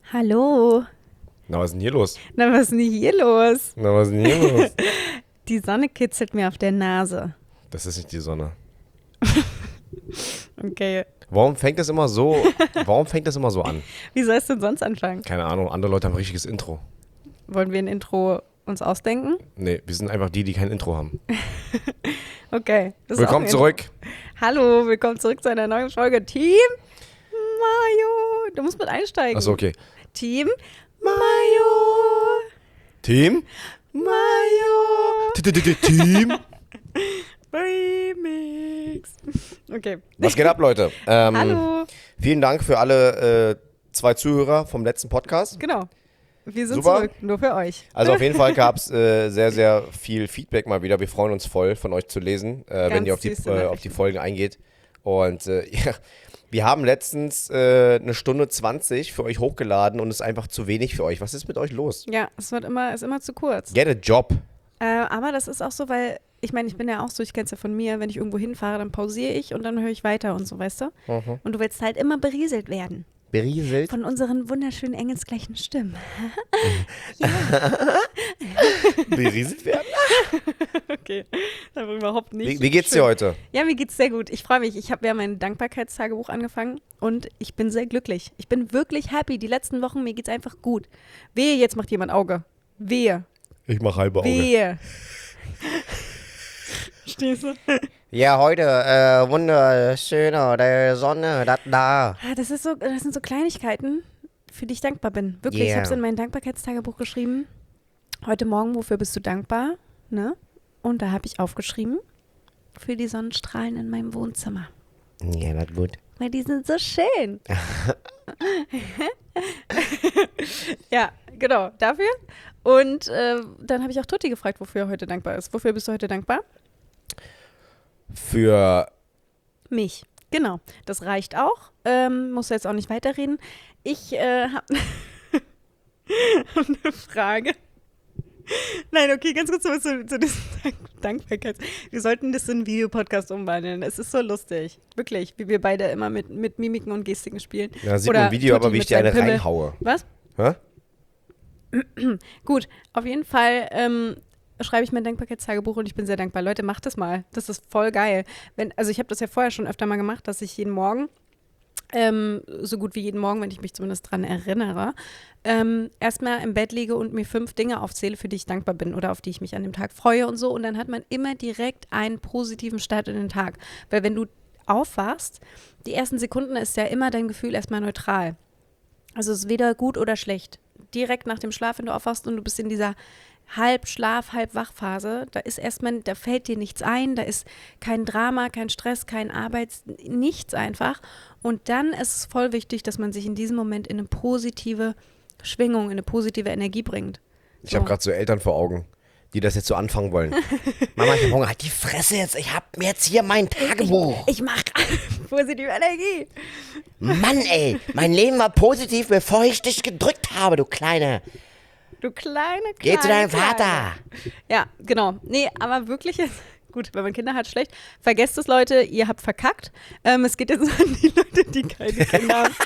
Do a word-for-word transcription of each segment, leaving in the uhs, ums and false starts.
Hallo. Na, was ist denn hier los? Na, was ist denn hier los? Na, was ist denn hier los? Die Sonne kitzelt mir auf der Nase. Das ist nicht die Sonne. Okay. Warum fängt das immer so, warum fängt das immer so an? Wie soll es denn sonst anfangen? Keine Ahnung, andere Leute haben ein richtiges Intro. Wollen wir ein Intro uns ausdenken? Nee, wir sind einfach die, die kein Intro haben. Okay. das ist auch Willkommen ein zurück. Intro. Hallo, willkommen zurück zu einer neuen Folge. Team Mayo. Du musst mit einsteigen. Achso, okay. Team Mayo. Team? Mayo. Team? Remix. Okay. Was geht ab, Leute? Ähm, Hallo. Vielen Dank für alle äh, zwei Zuhörer vom letzten Podcast. Genau. Wir sind Super. zurück, nur für euch. Also auf jeden Fall gab es äh, sehr, sehr viel Feedback mal wieder. Wir freuen uns voll, von euch zu lesen, äh, wenn ihr auf die, süße äh, auf Nachrichten. die Folgen eingeht. Und äh, ja, wir haben letztens äh, eine Stunde zwanzig für euch hochgeladen und es ist einfach zu wenig für euch. Was ist mit euch los? Ja, es wird immer, ist immer zu kurz. Get a job. Äh, aber das ist auch so, weil, ich meine, ich bin ja auch so, ich kenn's ja von mir, wenn ich irgendwo hinfahre, dann pausiere ich und dann höre ich weiter und so, weißt du? Mhm. Und du willst halt immer berieselt werden Berieselt. von unseren wunderschönen engelsgleichen Stimmen. Berieselt werden? Okay, aber überhaupt nicht. Wie, wie geht's dir schön. heute? Ja, mir geht's sehr gut. Ich freue mich. Ich habe ja mein Dankbarkeitstagebuch angefangen und ich bin sehr glücklich. Ich bin wirklich happy. Die letzten Wochen, mir geht's einfach gut. Wehe, jetzt macht jemand Auge. Wehe. Ich mach halbe Auge. Wehe. Stehst du? Ja, heute äh, wunderschöne der Sonne, da, da. Ah, das, ist so, das sind so Kleinigkeiten, für die ich dankbar bin. Wirklich, ich Yeah. habe es in mein Dankbarkeitstagebuch geschrieben. Heute Morgen, wofür bist du dankbar? Ne? Und da habe ich aufgeschrieben, für die Sonnenstrahlen in meinem Wohnzimmer. Ja, das gut. Weil die sind so schön. Ja, genau, dafür. Und äh, dann habe ich auch Tutti gefragt, wofür er heute dankbar ist. Wofür bist du heute dankbar? Für, Mich. Genau, das reicht auch. Ähm, musst du jetzt auch nicht weiterreden. Ich äh, habe hab eine Frage. Nein, okay, ganz kurz zu, zu, zu diesem Dank Dankbarkeits. Wir sollten das in einen Videopodcast umwandeln. Es ist so lustig. Wirklich, wie wir beide immer mit, mit Mimiken und Gestiken spielen. ja, sieht Oder man im Video, Tutti aber wie ich mit dir eine seinem Pimmel. reinhaue. Was? Hä? Gut, auf jeden Fall ähm, schreibe ich mein Dankbarkeitstagebuch und ich bin sehr dankbar. Leute, macht das mal. Das ist voll geil. Wenn, also ich habe das ja vorher schon öfter mal gemacht, dass ich jeden Morgen, ähm, so gut wie jeden Morgen, wenn ich mich zumindest dran erinnere, ähm, erstmal im Bett liege und mir fünf Dinge aufzähle, für die ich dankbar bin oder auf die ich mich an dem Tag freue und so. Und dann hat man immer direkt einen positiven Start in den Tag. Weil wenn du aufwachst, die ersten Sekunden ist ja immer dein Gefühl erstmal neutral. Also es ist weder gut oder schlecht. Direkt nach dem Schlaf, wenn du aufwachst und du bist in dieser halb Schlaf, halb Wachphase, da ist erstmal, da fällt dir nichts ein, da ist kein Drama, kein Stress, kein Arbeits, nichts einfach. Und dann ist es voll wichtig, dass man sich in diesem Moment in eine positive Schwingung, in eine positive Energie bringt. Ich habe gerade so Eltern vor Augen, die das jetzt so anfangen wollen. Mama, ich hab Hunger. Halt die Fresse jetzt. Ich hab jetzt hier mein Tagebuch. Ich mach positive Energie. Mann, ey. Mein Leben war positiv, bevor ich dich gedrückt habe, du Kleine. Du kleine, kleine, Geh zu deinem kleine. Vater. Ja, genau. Nee, aber wirklich jetzt, gut, wenn man Kinder hat, schlecht. Vergesst es, Leute, ihr habt verkackt. Ähm, es geht jetzt an die Leute, die keine Kinder haben.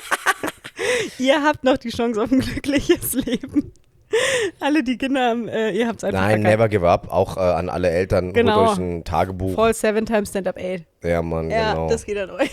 Ihr habt noch die Chance auf ein glückliches Leben. Alle, die Kinder haben, äh, ihr habt es einfach Nein, verkackt. never give up. Auch äh, an alle Eltern. Genau. Holt euch ein Tagebuch. Voll seven times stand up eight. Ja, Mann, Ja, genau. das geht an euch.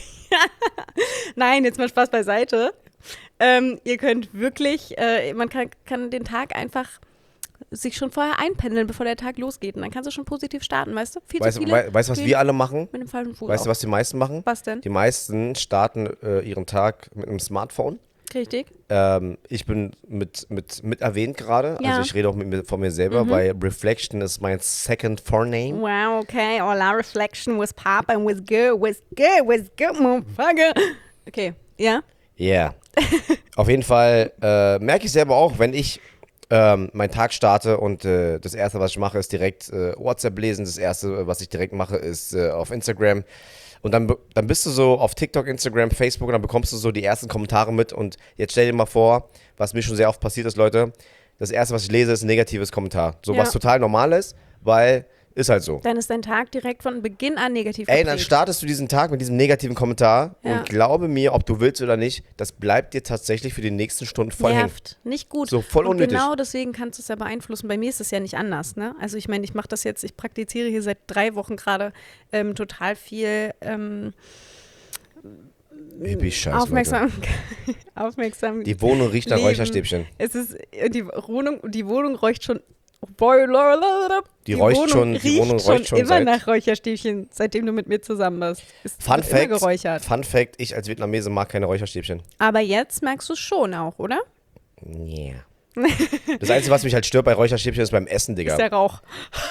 Nein, jetzt mal Spaß beiseite. Ähm, ihr könnt wirklich, äh, man kann, kann den Tag einfach sich schon vorher einpendeln, bevor der Tag losgeht. Und dann kannst du schon positiv starten, weißt du? Viel Weißt zu du, viele wei- weißt, was stehen wir alle machen? mit dem falschen Fuß Weißt du, auf. was die meisten machen? Was denn? Die meisten starten äh, ihren Tag mit einem Smartphone. Richtig. Ähm, ich bin mit, mit, mit erwähnt gerade. Ja. Also ich rede auch mit mir, von mir selber, Mhm. weil Reflection ist mein second forename. Wow, okay. All our reflection was popping, was good, was good, was good, motherfucker. Okay, ja? Yeah. Auf jeden Fall äh, merke ich selber auch, wenn ich ähm, meinen Tag starte und äh, das Erste, was ich mache, ist direkt äh, WhatsApp lesen. Das Erste, was ich direkt mache, ist äh, auf Instagram. Und dann, be- dann bist du so auf TikTok, Instagram, Facebook und dann bekommst du so die ersten Kommentare mit. Und jetzt stell dir mal vor, was mir schon sehr oft passiert ist, Leute. Das Erste, was ich lese, ist ein negatives Kommentar. So Ja. was total normal ist, weil Ist halt so. Dann ist dein Tag direkt von Beginn an negativ Ey, geprägt. dann startest du diesen Tag mit diesem negativen Kommentar Ja. und glaube mir, ob du willst oder nicht, das bleibt dir tatsächlich für die nächsten Stunden voll hängen. Nervt, nicht gut. So voll und unnötig. genau deswegen kannst du es ja beeinflussen. Bei mir ist es ja nicht anders. Ne? Also ich meine, ich mache das jetzt, ich praktiziere hier seit drei Wochen gerade ähm, total viel ähm, Baby-Scheiß, aufmerksam, aufmerksam. Die Wohnung riecht nach Leben. Räucherstäbchen. Es ist, die Wohnung, die Wohnung räucht schon, Die räucht schon- die riecht Wohnung räucht schon immer seit- nach Räucherstäbchen, seitdem du mit mir zusammen bist. Ist Fun immer Fact, geräuchert. Fun Fact, ich als Vietnamese mag keine Räucherstäbchen. Aber jetzt merkst du es schon auch, oder? Yeah. Das Einzige, was mich halt stört bei Räucherstäbchen, ist beim Essen, Digga. Ist der Rauch.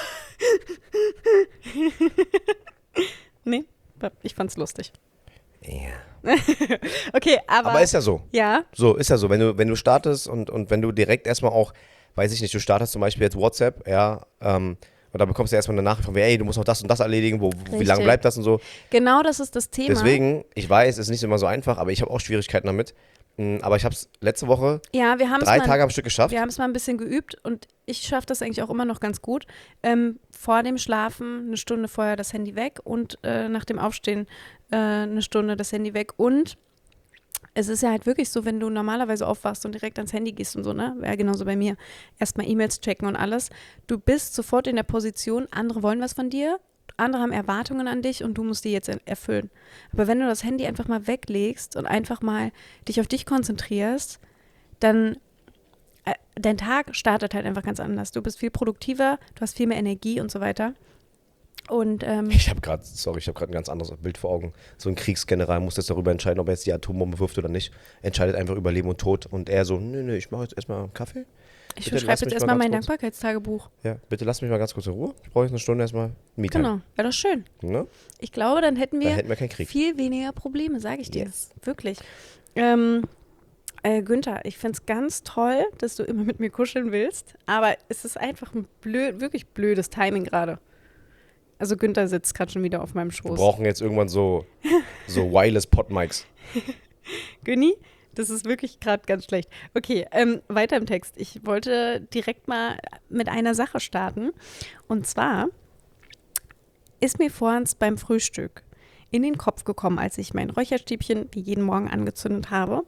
Nee, ich fand's lustig. Ja. Okay, aber. Aber ist ja so. Ja, So, ist ja so. Wenn du, wenn du startest und, und wenn du direkt erstmal auch, weiß ich nicht, du startest zum Beispiel jetzt WhatsApp, ja, ähm, und da bekommst du erstmal eine Nachricht von mir, ey, du musst noch das und das erledigen, wo, wie Richtig. lange bleibt das und so. genau das ist das Thema. Deswegen, ich weiß, es ist nicht immer so einfach, aber ich habe auch Schwierigkeiten damit. Mm, Aber ich habe es letzte Woche Ja, wir haben es drei mal, Tage am Stück geschafft. wir haben es mal ein bisschen geübt und ich schaffe das eigentlich auch immer noch ganz gut. Ähm, vor dem Schlafen eine Stunde vorher das Handy weg und äh, nach dem Aufstehen äh, eine Stunde das Handy weg. Und es ist ja halt wirklich so, wenn du normalerweise aufwachst und direkt ans Handy gehst und so, ne? Wäre genauso bei mir. Erstmal E-Mails checken und alles. Du bist sofort in der Position, andere wollen was von dir, andere haben Erwartungen an dich und du musst die jetzt er- erfüllen. Aber wenn du das Handy einfach mal weglegst und einfach mal dich auf dich konzentrierst, dann äh, dein Tag startet halt einfach ganz anders. Du bist viel produktiver, du hast viel mehr Energie und so weiter. Und ähm, Ich habe gerade, sorry, ich habe gerade ein ganz anderes Bild vor Augen. So ein Kriegsgeneral muss jetzt darüber entscheiden, ob er jetzt die Atombombe wirft oder nicht. Entscheidet einfach über Leben und Tod. Und er so, nö, nö, ich mache jetzt erstmal einen Kaffee. ich bitte lass schreibe mich jetzt mal erstmal ganz mein kurz- Dankbarkeitstagebuch. Ja, bitte lass mich mal ganz kurz in Ruhe. Ich brauche jetzt eine Stunde erstmal Me-Time. Genau, wäre doch schön. Ne? Ich glaube, dann hätten Da wir hätten wir keinen Krieg. viel weniger Probleme, sage ich dir. Yes. Wirklich. Ähm, äh, Günther, ich finde es ganz toll, dass du immer mit mir kuscheln willst, aber es ist einfach ein blöd, wirklich blödes Timing gerade. Also Günther sitzt gerade schon wieder auf meinem Wir Schoß. brauchen jetzt irgendwann so, so Wireless-Pod-Mics. Günni, das ist wirklich gerade ganz schlecht. Okay, ähm, weiter im Text. Ich wollte direkt mal mit einer Sache starten. Und zwar ist mir vorhin beim Frühstück in den Kopf gekommen, als ich mein Räucherstäbchen wie jeden Morgen angezündet habe.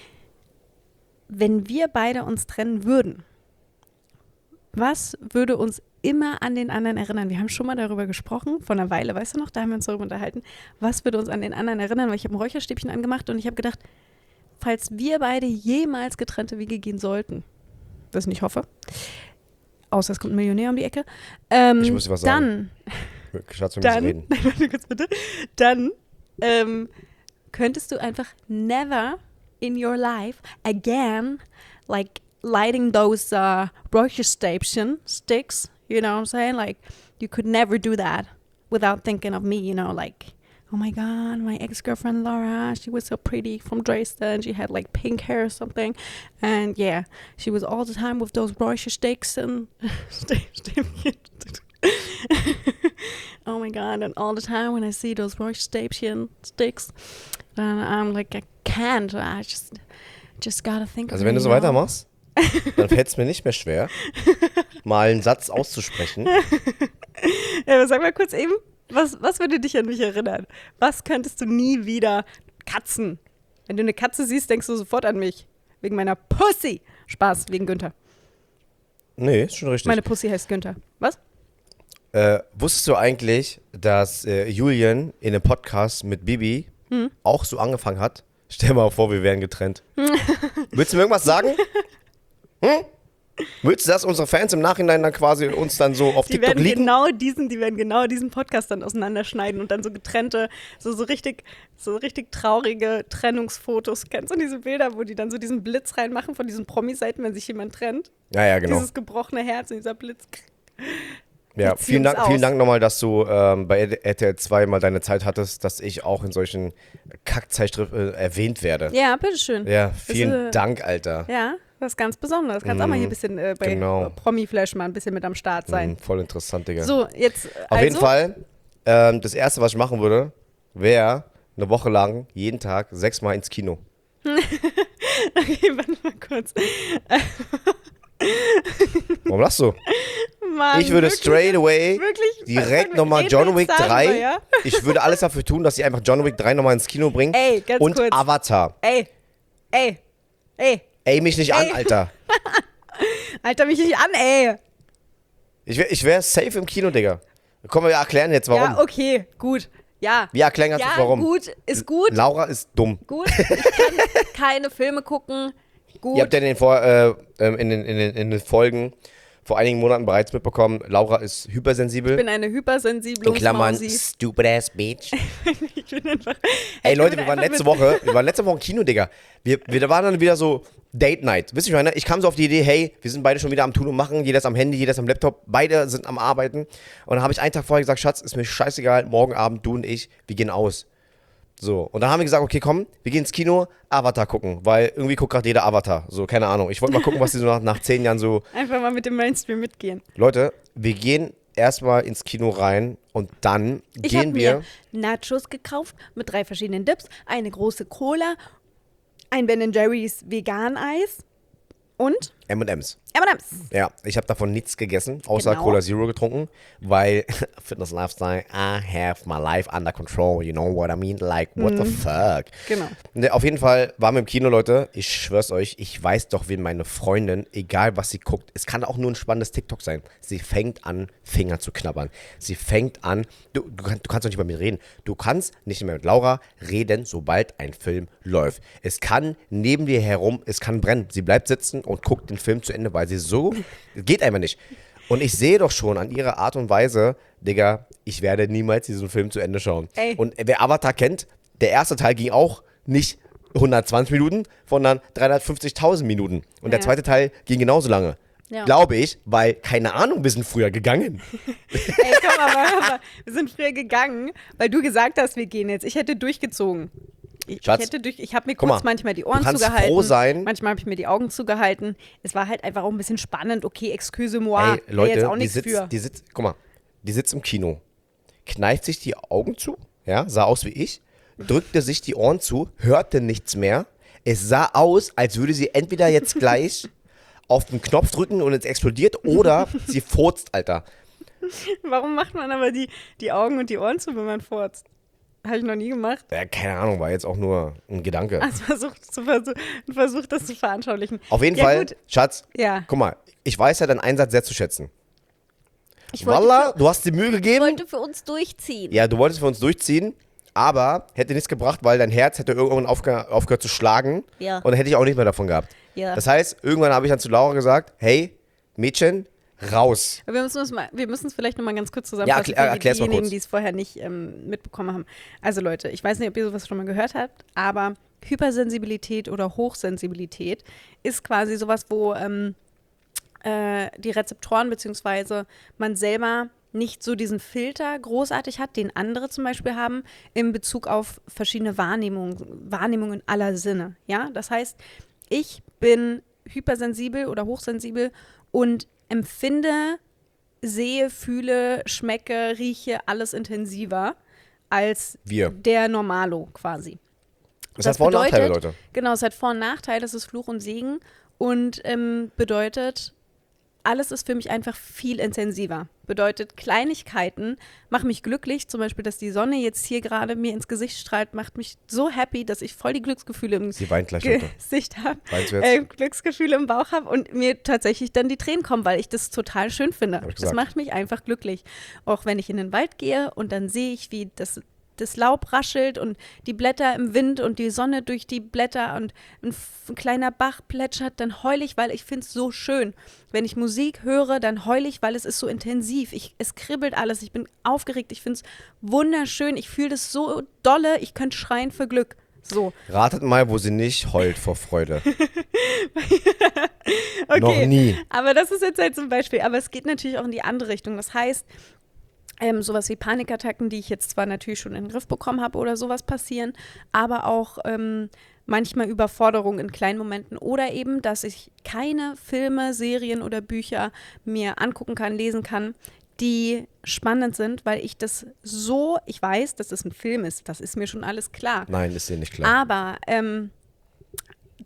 Wenn wir beide uns trennen würden, was würde uns immer an den anderen erinnern? Wir haben schon mal darüber gesprochen, vor einer Weile, weißt du noch, da haben wir uns darüber unterhalten. Was würde uns an den anderen erinnern? Weil ich habe ein Räucherstäbchen angemacht und ich habe gedacht, falls wir beide jemals getrennte Wege gehen sollten, was ich nicht hoffe, außer es kommt ein Millionär um die Ecke, ähm, Ich muss dir was sagen. dann, Schatz, wir müssen dann, reden. nein, warte kurz bitte, dann ähm, könntest du einfach never in your life again, like lighting those uh, Räucherstation sticks, you know what I'm saying? Like, you could never do that without thinking of me, you know, like, oh my God, my ex-girlfriend Laura, she was so pretty from Dresden. She had like pink hair or something. And yeah, she was all the time with those Räuchersticks and oh my God, and all the time when I see those Räucherstäbchen sticks, then I'm like, I can't. I just, just gotta think Also of wenn it, du so you know? weitermachst, dann fällt es mir nicht mehr schwer, mal einen Satz auszusprechen. Ja, aber sag mal kurz eben, was, was würde dich an mich erinnern? Was könntest du nie wieder? Katzen. Wenn du eine Katze siehst, denkst du sofort an mich. Wegen meiner Pussy. Spaß, wegen Günther. Nee, ist schon richtig. Meine Pussy heißt Günther. Was? Äh, wusstest du eigentlich, dass äh, Julian in einem Podcast mit Bibi Hm? auch so angefangen hat? Stell mal vor, wir wären getrennt. Willst du mir irgendwas sagen? Hm? Willst du, dass unsere Fans im Nachhinein dann quasi uns dann so auf Die TikTok werden liegen? genau diesen, die werden genau diesen Podcast dann auseinanderschneiden und dann so getrennte, so, so richtig, so richtig traurige Trennungsfotos. Kennst du diese Bilder, wo die dann so diesen Blitz reinmachen von diesen Promi-Seiten, wenn sich jemand trennt? Ja, ja, genau. Dieses gebrochene Herz und dieser Blitz. Ja, Ich zieh vielen uns Dank, vielen aus. Dank nochmal, dass du ähm, bei R T L zwei mal deine Zeit hattest, dass ich auch in solchen Kackzeitschriften äh, erwähnt werde. Ja, bitteschön. Ja, vielen Das, äh, Dank, Alter. Ja, was ganz Besonderes. Kannst auch mal hier ein bisschen äh, bei genau. äh, Promi-Flash mal ein bisschen mit am Start sein. Mhm, voll interessant, Digga. So, jetzt. äh, Auf also, jeden Fall, ähm, das Erste, was ich machen würde, wäre eine Woche lang jeden Tag sechsmal ins Kino. Okay, warte mal kurz. Warum lachst du? Mann, ich würde wirklich, straight away wirklich, direkt wir nochmal reden John jetzt Wick darüber, drei. ja? Ich würde alles dafür tun, dass sie einfach John Wick drei nochmal ins Kino bringen. Ey, ganz und kurz. Avatar. Ey, ey, ey. Ey, mich nicht Ey. an, Alter. Alter, mich nicht an, ey. Ich wäre ich wär safe im Kino, Digga. Komm, wir erklären jetzt, warum. Ja, okay, gut. Ja. Wir erklären ganz ja, kurz, warum. gut, ist gut. Laura ist dumm. Gut, ich kann keine Filme gucken. Gut. Ihr habt ja in den, Vor äh, in, den, in, den, in den Folgen vor einigen Monaten bereits mitbekommen, Laura ist hypersensibel. Ich bin eine hypersensible In Klammern, Mausi. stupid ass bitch. Ich bin einfach. Ey ich Leute, bin wir waren einfach letzte mit- Woche, wir waren letzte Woche im Kino, Digga. Wir, wir waren dann wieder so Date Night. Wisst ihr, was ich meine? Ich kam so auf die Idee, hey, wir sind beide schon wieder am Tun und Machen. Jeder ist am Handy, jeder ist am Laptop. Beide sind am Arbeiten. Und dann habe ich einen Tag vorher gesagt, Schatz, ist mir scheißegal, morgen Abend, du und ich, wir gehen aus. So, und dann haben wir gesagt, okay, komm, wir gehen ins Kino, Avatar gucken, weil irgendwie guckt gerade jeder Avatar. So, keine Ahnung. Ich wollte mal gucken, was die so nach, nach zehn Jahren so. Einfach mal mit dem Mainstream mitgehen. Leute, wir gehen erstmal ins Kino rein und dann Ich habe gehen wir. mir Nachos gekauft mit drei verschiedenen Dips, eine große Cola, ein Ben Jerry's Vegan-Eis und M und M's. M und M's. Ja, ich habe davon nichts gegessen, außer Genau. Cola Zero getrunken, weil Fitness Lifestyle, I have my life under control, you know what I mean? Like, what the fuck? Genau. Ne, auf jeden Fall waren wir im Kino, Leute. Ich schwör's euch, ich weiß doch, wie meine Freundin, egal was sie guckt, es kann auch nur ein spannendes TikTok sein. Sie fängt an, Finger zu knabbern. Sie fängt an, du, du, kann- du kannst doch nicht mehr mit mir reden. Du kannst nicht mehr mit Laura reden, sobald ein Film läuft. Es kann neben dir herum, es kann brennen. Sie bleibt sitzen und guckt den Film zu Ende, weil sie so, geht einfach nicht. Und ich sehe doch schon an ihrer Art und Weise, Digga, ich werde niemals diesen Film zu Ende schauen. Ey. Und wer Avatar kennt, der erste Teil ging auch nicht hundertzwanzig Minuten, sondern dreihundertfünfzigtausend Minuten. Und der Ja. zweite Teil ging genauso lange. Ja. Glaube ich, weil, keine Ahnung, wir sind früher gegangen. Ey, komm aber, aber, wir sind früher gegangen, weil du gesagt hast, wir gehen jetzt. Ich hätte durchgezogen. Ich, Schatz, ich, hätte durch, ich habe mir guck kurz mal, manchmal die du Ohren kannst zugehalten. froh sein. Manchmal habe ich mir die Augen zugehalten. Es war halt einfach auch ein bisschen spannend. Okay, excuse moi. Ey, Wär Leute, jetzt auch die nichts sitzt, für. die sitzt, guck mal, die sitzt im Kino, kneift sich die Augen zu, ja, sah aus wie ich, drückte sich die Ohren zu, hörte nichts mehr. Es sah aus, als würde sie entweder jetzt gleich auf den Knopf drücken und es explodiert oder sie furzt, Alter. Warum macht man aber die, die Augen und die Ohren zu, wenn man furzt? Habe ich noch nie gemacht. Ja, keine Ahnung, war jetzt auch nur ein Gedanke. Also versucht, zu versuch, versucht das zu veranschaulichen. Auf jeden ja, Fall, Gut. Schatz, Ja. guck mal, ich weiß ja deinen Einsatz sehr zu schätzen. Ich wollte, Wallah, für, du hast die Mühe gegeben. wollte für uns durchziehen. Ja, du wolltest für uns durchziehen, aber hätte nichts gebracht, weil dein Herz hätte irgendwann aufge aufgehört zu schlagen. Ja. Und dann hätte ich auch nicht mehr davon gehabt. Ja. Das heißt, irgendwann habe ich dann zu Laura gesagt, hey, Mädchen, raus. Wir müssen es mal, wir müssen es vielleicht nochmal ganz kurz zusammenfassen Ja, erklär- für erklär's mal diejenigen, kurz. die es vorher nicht ähm, mitbekommen haben. Also Leute, ich weiß nicht, ob ihr sowas schon mal gehört habt, aber Hypersensibilität oder Hochsensibilität ist quasi sowas, wo ähm, äh, die Rezeptoren beziehungsweise man selber nicht so diesen Filter großartig hat, den andere zum Beispiel haben, in Bezug auf verschiedene Wahrnehmungen, Wahrnehmungen aller Sinne. Ja, das heißt, ich bin hypersensibel oder hochsensibel und empfinde, sehe, fühle, schmecke, rieche alles intensiver als Wir. der Normalo quasi. Das, hat Vor- und Nachteile, bedeutet- Leute. Genau, es hat Vor- und Nachteile, es ist Fluch und Segen und ähm, bedeutet, alles ist für mich einfach viel intensiver. Bedeutet, Kleinigkeiten machen mich glücklich. Zum Beispiel, dass die Sonne jetzt hier gerade mir ins Gesicht strahlt, macht mich so happy, dass ich voll die Glücksgefühle im Sie weint gleich, Leute. Gesicht habe, Weinst du jetzt? äh, Glücksgefühle im Bauch habe und mir tatsächlich dann die Tränen kommen, weil ich das total schön finde. Hab ich Das gesagt. macht mich einfach glücklich. Auch wenn ich in den Wald gehe und dann sehe ich, wie das, das Laub raschelt und die Blätter im Wind und die Sonne durch die Blätter und ein, ein kleiner Bach plätschert, dann heul ich, weil ich finde es so schön. Wenn ich Musik höre, dann heul ich, weil es ist so intensiv. Ich, es kribbelt alles, ich bin aufgeregt, ich finde es wunderschön, ich fühle das so dolle, ich könnte schreien für Glück. So. Ratet mal, wo sie nicht heult vor Freude. Okay. Noch nie. Aber das ist jetzt halt zum Beispiel, aber es geht natürlich auch in die andere Richtung. Das heißt, ähm, sowas wie Panikattacken, die ich jetzt zwar natürlich schon in den Griff bekommen habe oder sowas passieren, aber auch ähm, manchmal Überforderung in kleinen Momenten oder eben, dass ich keine Filme, Serien oder Bücher mir angucken kann, lesen kann, die spannend sind, weil ich das so, ich weiß, dass es ein Film ist, das ist mir schon alles klar. Nein, ist dir nicht klar. Aber ähm,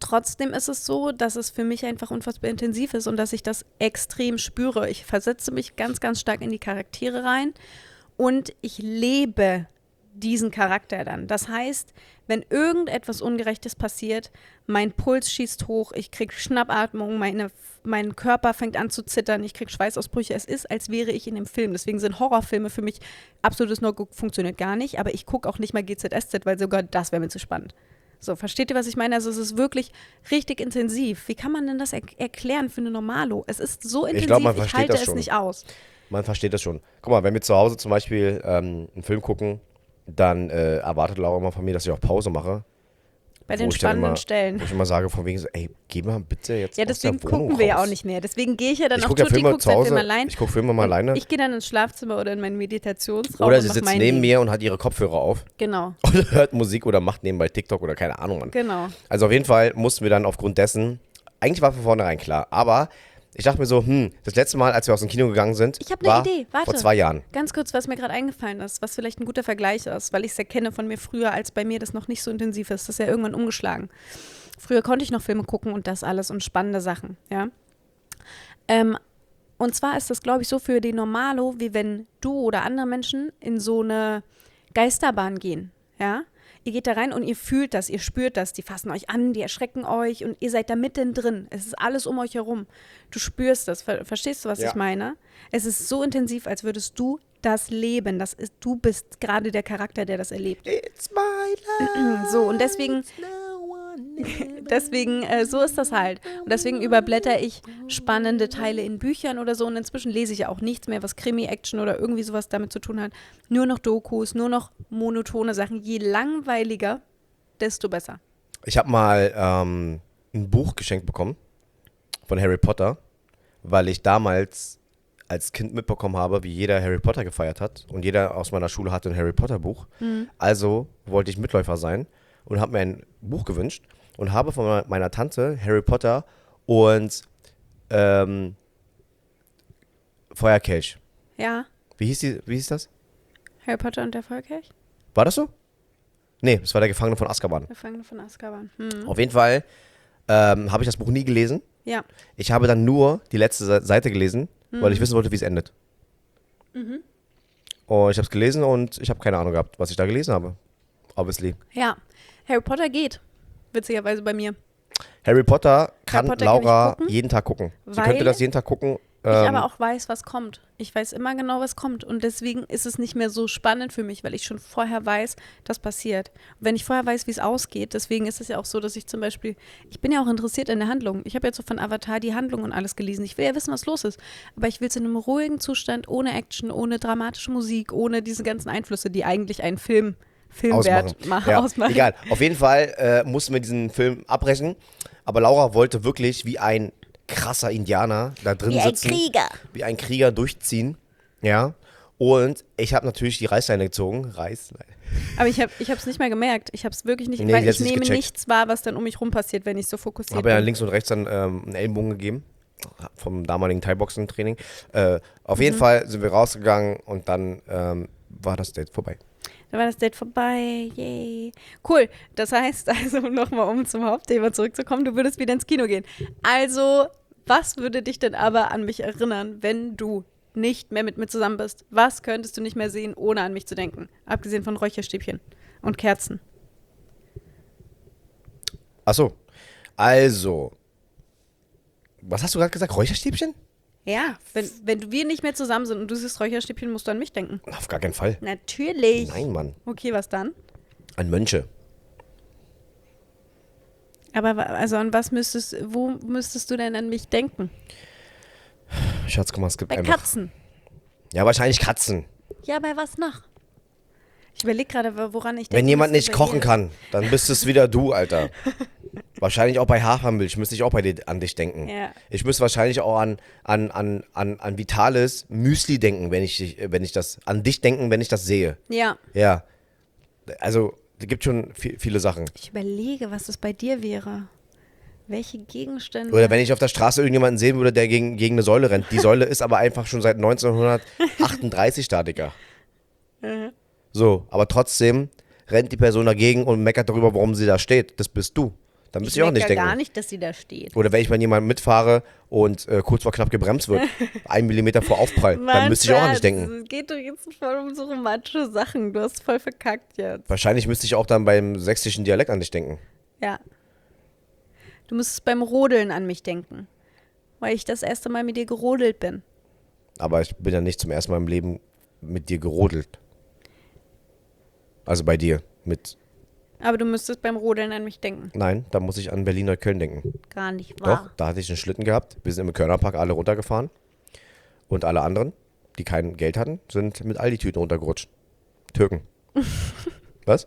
trotzdem ist es so, dass es für mich einfach unfassbar intensiv ist und dass ich das extrem spüre. Ich versetze mich ganz, ganz stark in die Charaktere rein und ich lebe diesen Charakter dann. Das heißt, wenn irgendetwas Ungerechtes passiert, mein Puls schießt hoch, ich kriege Schnappatmung, meine, mein Körper fängt an zu zittern, ich kriege Schweißausbrüche. Es ist, als wäre ich in dem Film. Deswegen sind Horrorfilme für mich absolutes No-Go, funktioniert gar nicht. Aber ich gucke auch nicht mal G Z S Z, weil sogar das wäre mir zu spannend. So, versteht ihr, was ich meine? Also es ist wirklich richtig intensiv. Wie kann man denn das er- erklären für eine Normalo? Es ist so intensiv, ich, glaub, man ich halte es schon. nicht aus. Man versteht das schon. Guck mal, wenn wir zu Hause zum Beispiel ähm, einen Film gucken, dann äh, erwartet Laura immer von mir, dass ich auch Pause mache. Bei den spannenden immer, Stellen. Wo ich immer sage, von wegen so, ey, geh mal bitte jetzt Ja, aus der deswegen Wohnung gucken wir raus. ja auch nicht mehr. Deswegen gehe ich ja dann ich auch guck ja Tutti, Filme guckt zu Hause, Film allein. Ich gucke Filme mal alleine. Ich gehe dann ins Schlafzimmer oder in meinen Meditationsraum. Oder und sie mach sitzt mein neben Ding. mir und hat ihre Kopfhörer auf. Genau. Und hört Musik oder macht nebenbei TikTok oder keine Ahnung, Mann. Genau. Also auf jeden Fall mussten wir dann aufgrund dessen, eigentlich war von vornherein klar, aber ich dachte mir so, hm, das letzte Mal, als wir aus dem Kino gegangen sind, ich habe war eine Idee. Warte. vor zwei Jahren. Ganz kurz, was mir gerade eingefallen ist, was vielleicht ein guter Vergleich ist, weil ich es erkenne von mir früher, als bei mir das noch nicht so intensiv ist. Das ist ja irgendwann umgeschlagen. Früher konnte ich noch Filme gucken und das alles und spannende Sachen, ja. Ähm, und zwar ist das, glaube ich, so für die Normalo, wie wenn du oder andere Menschen in so eine Geisterbahn gehen, ja. Ihr geht da rein und ihr fühlt das, ihr spürt das, die fassen euch an, die erschrecken euch und ihr seid da mittendrin. Es ist alles um euch herum. Du spürst das. Ver- verstehst du, was Ja. ich meine? Es ist so intensiv, als würdest du das leben. Das ist, du bist gerade der Charakter, der das erlebt. It's my life. So, und deswegen, deswegen, äh, so ist das halt. Und deswegen überblätter ich spannende Teile in Büchern oder so. Und inzwischen lese ich ja auch nichts mehr, was Krimi, Action oder irgendwie sowas damit zu tun hat. Nur noch Dokus, nur noch monotone Sachen. Je langweiliger, desto besser. Ich habe mal ähm, ein Buch geschenkt bekommen von Harry Potter, weil ich damals als Kind mitbekommen habe, wie jeder Harry Potter gefeiert hat. Und jeder aus meiner Schule hatte ein Harry Potter Buch. Mhm. Also wollte ich Mitläufer sein und habe mir ein Buch gewünscht und habe von meiner Tante Harry Potter und ähm, Feuerkelch. Ja, Wie hieß, die, wie hieß das? Harry Potter und der Feuerkelch? War das so? Nee, das war der Gefangene von Azkaban. Gefangene von Azkaban. Hm. Auf jeden Fall ähm, habe ich das Buch nie gelesen. Ja. Ich habe dann nur die letzte Se- Seite gelesen, Mhm. weil ich wissen wollte, wie es endet. Mhm. Und ich habe es gelesen und ich habe keine Ahnung gehabt, was ich da gelesen habe. Obviously. Ja, Harry Potter geht. Witzigerweise bei mir. Harry Potter kann Potter kann Laura ich gucken, jeden Tag gucken. Sie weil könnte das jeden Tag gucken. Ich Ähm, aber auch weiß, was kommt. Ich weiß immer genau, was kommt. Und deswegen ist es nicht mehr so spannend für mich, weil ich schon vorher weiß, das passiert. Und wenn ich vorher weiß, wie es ausgeht, deswegen ist es ja auch so, dass ich zum Beispiel, ich bin ja auch interessiert in der Handlung. Ich habe jetzt so von Avatar die Handlung und alles gelesen. Ich will ja wissen, was los ist. Aber ich will es in einem ruhigen Zustand, ohne Action, ohne dramatische Musik, ohne diese ganzen Einflüsse, die eigentlich einen Film, Filmwert ausmachen. ma- Ja, ausmachen. egal. Auf jeden Fall äh, mussten wir diesen Film abbrechen. Aber Laura wollte wirklich wie ein krasser Indianer da drin Wie ein sitzen. Krieger. Wie ein Krieger durchziehen. Ja. Und ich habe natürlich die Reißleine gezogen. Reißleine. Aber ich habe es nicht mal gemerkt. Ich habe es wirklich nicht, Nee, weil die hat's ich nicht nehme gecheckt. nichts wahr, was dann um mich rum passiert, wenn ich so fokussiert Habe ja bin. links und rechts dann ähm, einen Ellenbogen gegeben. Vom damaligen Thai-Boxen-Training. Äh, auf Mhm. jeden Fall sind wir rausgegangen und dann ähm, war das Date vorbei. Dann war das Date vorbei, yay. Cool, das heißt also nochmal, um zum Hauptthema zurückzukommen, du würdest wieder ins Kino gehen. Also, was würde dich denn aber an mich erinnern, wenn du nicht mehr mit mir zusammen bist? Was könntest du nicht mehr sehen, ohne an mich zu denken? Abgesehen von Räucherstäbchen und Kerzen. Achso, also, was hast du gerade gesagt? Räucherstäbchen? Ja, wenn, wenn wir nicht mehr zusammen sind und du siehst Räucherstäbchen, musst du an mich denken. Auf gar keinen Fall. Natürlich. Nein, Mann. Okay, was dann? An Mönche. Aber wa- also an was müsstest, wo müsstest du denn an mich denken? Schatz, guck mal, es gibt Bei einfach... Katzen. Ja, wahrscheinlich Katzen. Ja, bei was noch? Ich überlege gerade, wo- woran ich denke. Wenn jemand müsste nicht bei kochen dir. kann, dann bist es wieder du, Alter. Wahrscheinlich auch bei Hafermilch müsste ich auch bei dir, an dich denken. Ja. Ich müsste wahrscheinlich auch an, an, an, an, an vitales Müsli denken, wenn ich, dich- wenn ich das, an dich denken, wenn ich das sehe. Ja. Ja. Also, es gibt schon viel, viele Sachen. Ich überlege, was das bei dir wäre. Welche Gegenstände? Oder wenn ich auf der Straße irgendjemanden sehen würde, der gegen, gegen eine Säule rennt. Die Säule ist aber einfach schon seit neunzehnhundertachtunddreißig da, Digga. Mhm. So, aber trotzdem rennt die Person dagegen und meckert darüber, warum sie da steht. Das bist du. dann müsste ich, ich auch nicht denken. gar nicht, dass sie da steht. Oder wenn ich bei jemandem mitfahre und äh, kurz vor knapp gebremst wird, ein Millimeter vor Aufprall, Mann, dann müsste ich auch nicht denken. Es geht doch jetzt voll um so romantische Sachen. Du hast voll verkackt jetzt. Wahrscheinlich müsste ich auch dann beim sächsischen Dialekt an dich denken. Ja. Du müsstest beim Rodeln an mich denken. Weil ich das erste Mal mit dir gerodelt bin. Aber ich bin ja nicht zum ersten Mal im Leben mit dir gerodelt. Also bei dir. Mit. Aber du müsstest beim Rodeln an mich denken. Nein, da muss ich an Berlin-Neukölln denken. Gar nicht wahr. Doch, da hatte ich einen Schlitten gehabt. Wir sind im Körnerpark alle runtergefahren. Und alle anderen, die kein Geld hatten, sind mit Aldi-Tüten runtergerutscht. Türken. Was?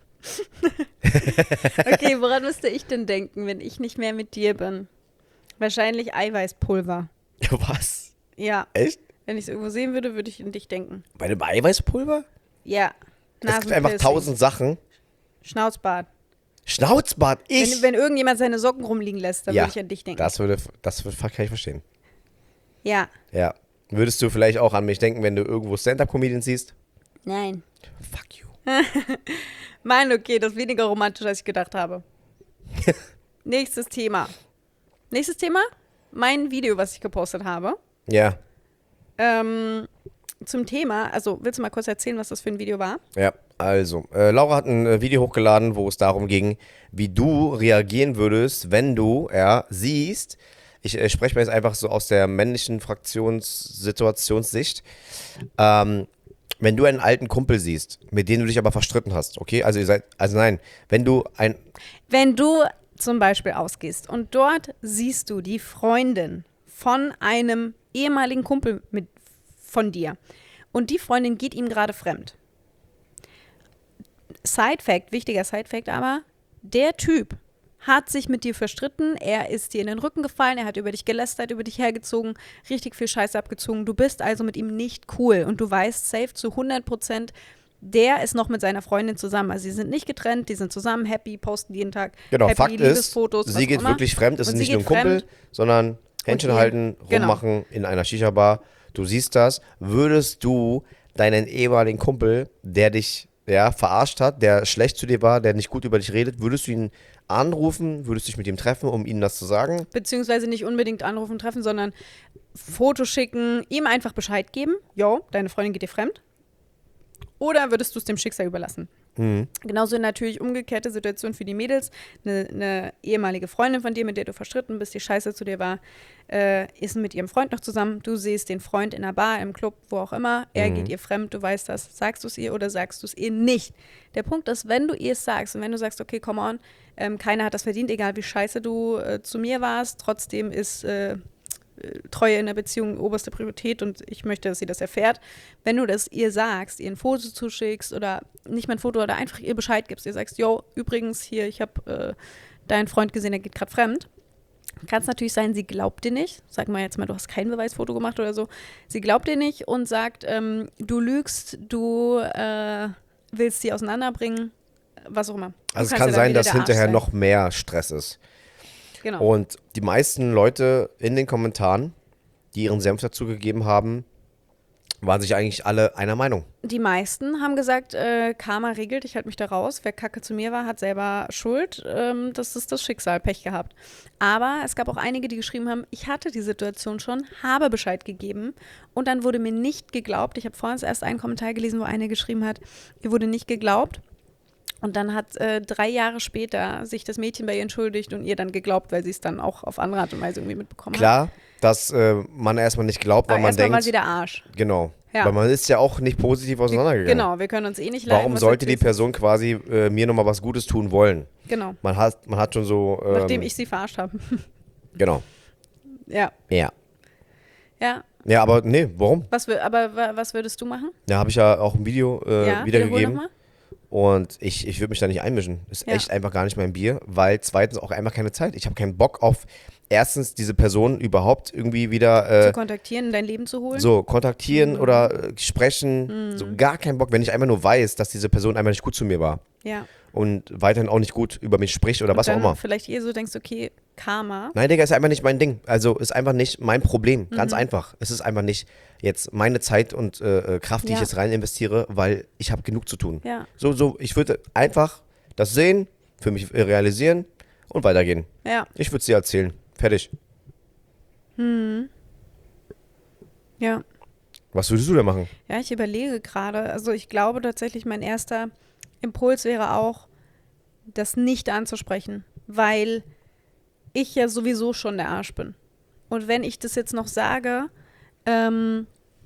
Okay, woran müsste ich denn denken, wenn ich nicht mehr mit dir bin? Wahrscheinlich Eiweißpulver. Was? Ja. Echt? Wenn ich es irgendwo sehen würde, würde ich an dich denken. Bei dem Eiweißpulver? Ja. Es gibt einfach tausend Sachen. Schnauzbart. Schnauzbart? Ich? Wenn, wenn irgendjemand seine Socken rumliegen lässt, dann ja, würde ich an dich denken. Das würde, das würde, kann ich verstehen. Ja. Ja. Würdest du vielleicht auch an mich denken, wenn du irgendwo Stand-Up-Comedians siehst? Nein. Fuck you. Mein, okay, das ist weniger romantisch, als ich gedacht habe. Nächstes Thema. Nächstes Thema? Mein Video, was ich gepostet habe. Ja. Ähm, zum Thema, also willst du mal kurz erzählen, was das für ein Video war? Ja, also, äh, Laura hat ein äh, Video hochgeladen, wo es darum ging, wie du reagieren würdest, wenn du, ja, siehst, ich äh, spreche mir jetzt einfach so aus der männlichen Fraktionssituationssicht, ähm, wenn du einen alten Kumpel siehst, mit dem du dich aber verstritten hast, okay, also ihr seid, also nein, wenn du ein... Wenn du zum Beispiel ausgehst und dort siehst du die Freundin von einem ehemaligen Kumpel mit, von dir und die Freundin geht ihm gerade fremd. Side-Fact, wichtiger Side-Fact aber, der Typ hat sich mit dir verstritten, er ist dir in den Rücken gefallen, er hat über dich gelästert, über dich hergezogen, richtig viel Scheiße abgezogen. Du bist also mit ihm nicht cool und du weißt safe zu hundert Prozent, der ist noch mit seiner Freundin zusammen. Also sie sind nicht getrennt, die sind zusammen, happy, posten jeden Tag Genau, happy, Fakt ist, Liebesfotos, sie geht immer. wirklich fremd, es ist Und nicht sie nur ein geht Kumpel, fremd. sondern Händchen ihr- halten, genau. rummachen in einer Shisha-Bar. Du siehst das, würdest du deinen ehemaligen Kumpel, der dich ja, verarscht hat, der schlecht zu dir war, der nicht gut über dich redet, würdest du ihn anrufen, würdest dich mit ihm treffen, um ihm das zu sagen? Beziehungsweise nicht unbedingt anrufen, treffen, sondern Foto schicken, ihm einfach Bescheid geben. Jo, deine Freundin geht dir fremd. Oder würdest du es dem Schicksal überlassen? Mhm. Genauso natürlich umgekehrte Situation für die Mädels. Eine, eine ehemalige Freundin von dir, mit der du verstritten bist, die scheiße zu dir war, äh, ist mit ihrem Freund noch zusammen. Du siehst den Freund in einer Bar, im Club, wo auch immer. Er Mhm. geht ihr fremd, du weißt das. Sagst du es ihr oder sagst du es ihr nicht? Der Punkt ist, wenn du ihr es sagst und wenn du sagst, okay, come on, ähm, keiner hat das verdient, egal wie scheiße du äh, zu mir warst, trotzdem ist äh, Treue in der Beziehung oberste Priorität und ich möchte, dass sie das erfährt. Wenn du das ihr sagst, ihr ein Foto zuschickst oder nicht mal ein Foto oder einfach ihr Bescheid gibst, ihr sagst, yo, übrigens hier, ich habe äh, deinen Freund gesehen, der geht gerade fremd. Kann es natürlich sein, sie glaubt dir nicht. Sag mal jetzt mal, du hast kein Beweisfoto gemacht oder so. Sie glaubt dir nicht und sagt, ähm, du lügst, du äh, willst sie auseinanderbringen, was auch immer. Du Also es kannst kann ja dann sein, wieder dass der Arsch hinterher sein. noch mehr Stress ist. Genau. Und die meisten Leute in den Kommentaren, die ihren Senf dazu gegeben haben, waren sich eigentlich alle einer Meinung. Die meisten haben gesagt, äh, Karma regelt, ich halte mich da raus. Wer kacke zu mir war, hat selber Schuld. Ähm, das ist das Schicksal, Pech gehabt. Aber es gab auch einige, die geschrieben haben, ich hatte die Situation schon, habe Bescheid gegeben und dann wurde mir nicht geglaubt. Ich habe vorhin erst einen Kommentar gelesen, wo eine geschrieben hat, ihr wurde nicht geglaubt. Und dann hat äh, drei Jahre später sich das Mädchen bei ihr entschuldigt und ihr dann geglaubt, weil sie es dann auch auf andere Art und Weise irgendwie mitbekommen hat. Klar, dass äh, man erstmal nicht glaubt, weil Aber man erstmal denkt, war sie der Arsch. genau, Ja. weil man ist ja auch nicht positiv auseinandergegangen. Genau, wir können uns eh nicht leiden. Warum was sollte die erzählst du? Person quasi äh, mir nochmal was Gutes tun wollen? Genau, Man hat, man hat schon so, ähm, nachdem ich sie verarscht habe. genau, Ja, ja. ja. Ja, aber nee, warum? Was, wür- aber wa- was würdest du machen? Da habe ich ja auch ein Video äh, ja, wiedergegeben. noch mal. Und ich, ich würde mich da nicht einmischen. Ist Ja. echt einfach gar nicht mein Bier, weil zweitens auch einfach keine Zeit. Ich habe keinen Bock auf erstens diese Person überhaupt irgendwie wieder Zu äh, kontaktieren, in dein Leben zu holen? so kontaktieren Mhm. oder äh, sprechen. Mhm. So gar keinen Bock, wenn ich einfach nur weiß, dass diese Person einfach nicht gut zu mir war Ja. und weiterhin auch nicht gut über mich spricht oder Und was auch dann immer. vielleicht eh so denkst, okay, Karma. Nein, Digga, ist einfach nicht mein Ding. Also ist einfach nicht mein Problem. Ganz Mhm. einfach. Es ist einfach nicht jetzt meine Zeit und äh, Kraft, die Ja. ich jetzt rein investiere, weil ich habe genug zu tun. Ja. So, so, ich würde einfach das sehen, für mich äh, realisieren und weitergehen. Ja. Ich würde es dir erzählen. Fertig. Hm. Ja. Was würdest du denn machen? Ja, ich überlege gerade. Also ich glaube tatsächlich, mein erster Impuls wäre auch, das nicht anzusprechen, weil ich ja sowieso schon der Arsch bin. Und wenn ich das jetzt noch sage, ähm,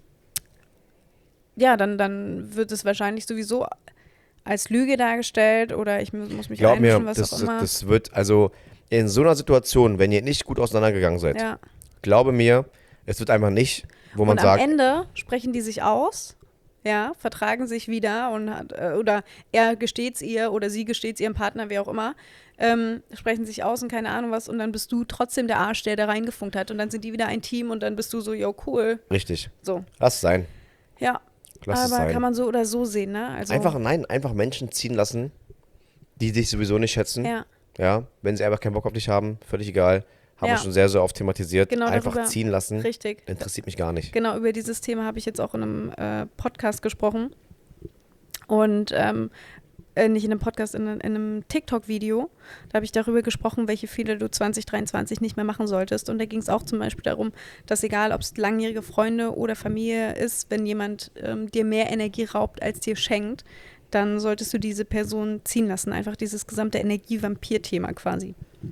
ja, dann, dann wird es wahrscheinlich sowieso als Lüge dargestellt oder ich mu- muss mich Glaub mir, einmischen, was das, auch immer. das wird, also in so einer Situation, wenn ihr nicht gut auseinandergegangen seid, Ja. glaube mir, es wird einfach nicht, wo man Und am sagt, Ende sprechen die sich aus, ja, vertragen sich wieder und hat, äh, oder er gesteht's ihr oder sie gesteht's ihrem Partner, wer auch immer, ähm, sprechen sich aus und keine Ahnung was und dann bist du trotzdem der Arsch, der da reingefunkt hat und dann sind die wieder ein Team und dann bist du so, yo, cool. richtig, So, lass es sein. ja. Lass es Aber sein. kann man so oder so sehen, ne? Also, Einfach, nein, einfach Menschen ziehen lassen, die dich sowieso nicht schätzen. ja, Ja, wenn sie einfach keinen Bock auf dich haben, völlig egal. Haben Ja. wir schon sehr, sehr oft thematisiert. Genau einfach darüber. ziehen lassen. richtig. Interessiert mich gar nicht. Genau, über dieses Thema habe ich jetzt auch in einem äh, Podcast gesprochen. Und ähm, äh, nicht in einem Podcast, in, in einem TikTok-Video. Da habe ich darüber gesprochen, welche Fehler du zwanzig dreiundzwanzig nicht mehr machen solltest. Und da ging es auch zum Beispiel darum, dass egal, ob es langjährige Freunde oder Familie ist, wenn jemand ähm, dir mehr Energie raubt, als dir schenkt, dann solltest du diese Person ziehen lassen. Einfach dieses gesamte Energie-Vampir-Thema quasi.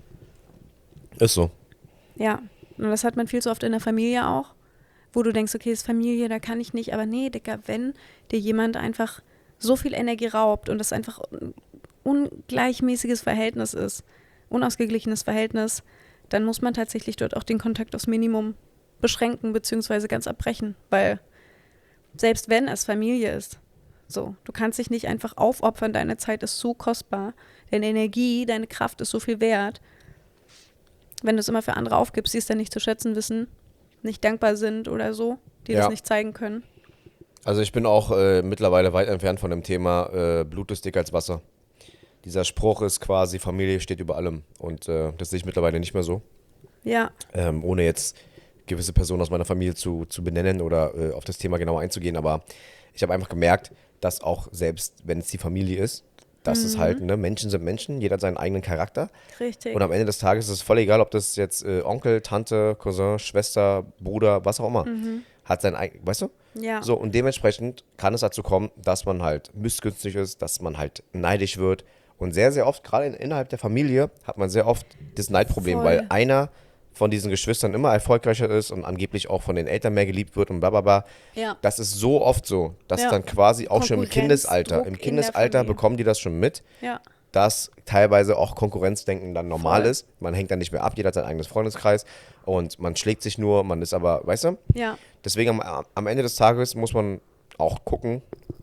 Ist so. Ja, und das hat man viel zu oft in der Familie auch, wo du denkst, okay, ist Familie, da kann ich nicht, aber nee, Digga, wenn dir jemand einfach so viel Energie raubt und das einfach ein ungleichmäßiges Verhältnis ist, unausgeglichenes Verhältnis, dann muss man tatsächlich dort auch den Kontakt aufs Minimum beschränken beziehungsweise ganz abbrechen, weil selbst wenn es Familie ist, so, du kannst dich nicht einfach aufopfern, deine Zeit ist so kostbar, deine Energie, deine Kraft ist so viel wert. Wenn du es immer für andere aufgibst, die es dann nicht zu schätzen wissen, nicht dankbar sind oder so, die Ja. das nicht zeigen können. Also ich bin auch äh, mittlerweile weit entfernt von dem Thema äh, Blut ist dicker als Wasser. Dieser Spruch ist quasi, Familie steht über allem. Und äh, das sehe ich mittlerweile nicht mehr so. Ja, Ähm, ohne jetzt gewisse Personen aus meiner Familie zu, zu benennen oder äh, auf das Thema genau einzugehen. Aber ich habe einfach gemerkt, dass auch selbst, wenn es die Familie ist, dass es halt, ne, Menschen sind Menschen, jeder hat seinen eigenen Charakter. richtig. Und am Ende des Tages ist es voll egal, ob das jetzt äh, Onkel, Tante, Cousin, Schwester, Bruder, was auch immer, hat sein eigenes, weißt du? Ja, So, und dementsprechend kann es dazu kommen, dass man halt missgünstig ist, dass man halt neidisch wird. Und sehr, sehr oft, gerade in, innerhalb der Familie, hat man sehr oft das Neidproblem, Voll. weil einer von diesen Geschwistern immer erfolgreicher ist und angeblich auch von den Eltern mehr geliebt wird und bla bla bla. ja, Das ist so oft so, dass Ja. dann quasi auch schon im Konkurrenzdruck Kindesalter, im in der Kindesalter Familie. bekommen die das schon mit, ja, dass teilweise auch Konkurrenzdenken dann normal Voll. ist. Man hängt dann nicht mehr ab, jeder hat sein eigenes Freundeskreis und man schlägt sich nur, man ist aber, weißt du? ja, Deswegen am, am Ende des Tages muss man auch gucken,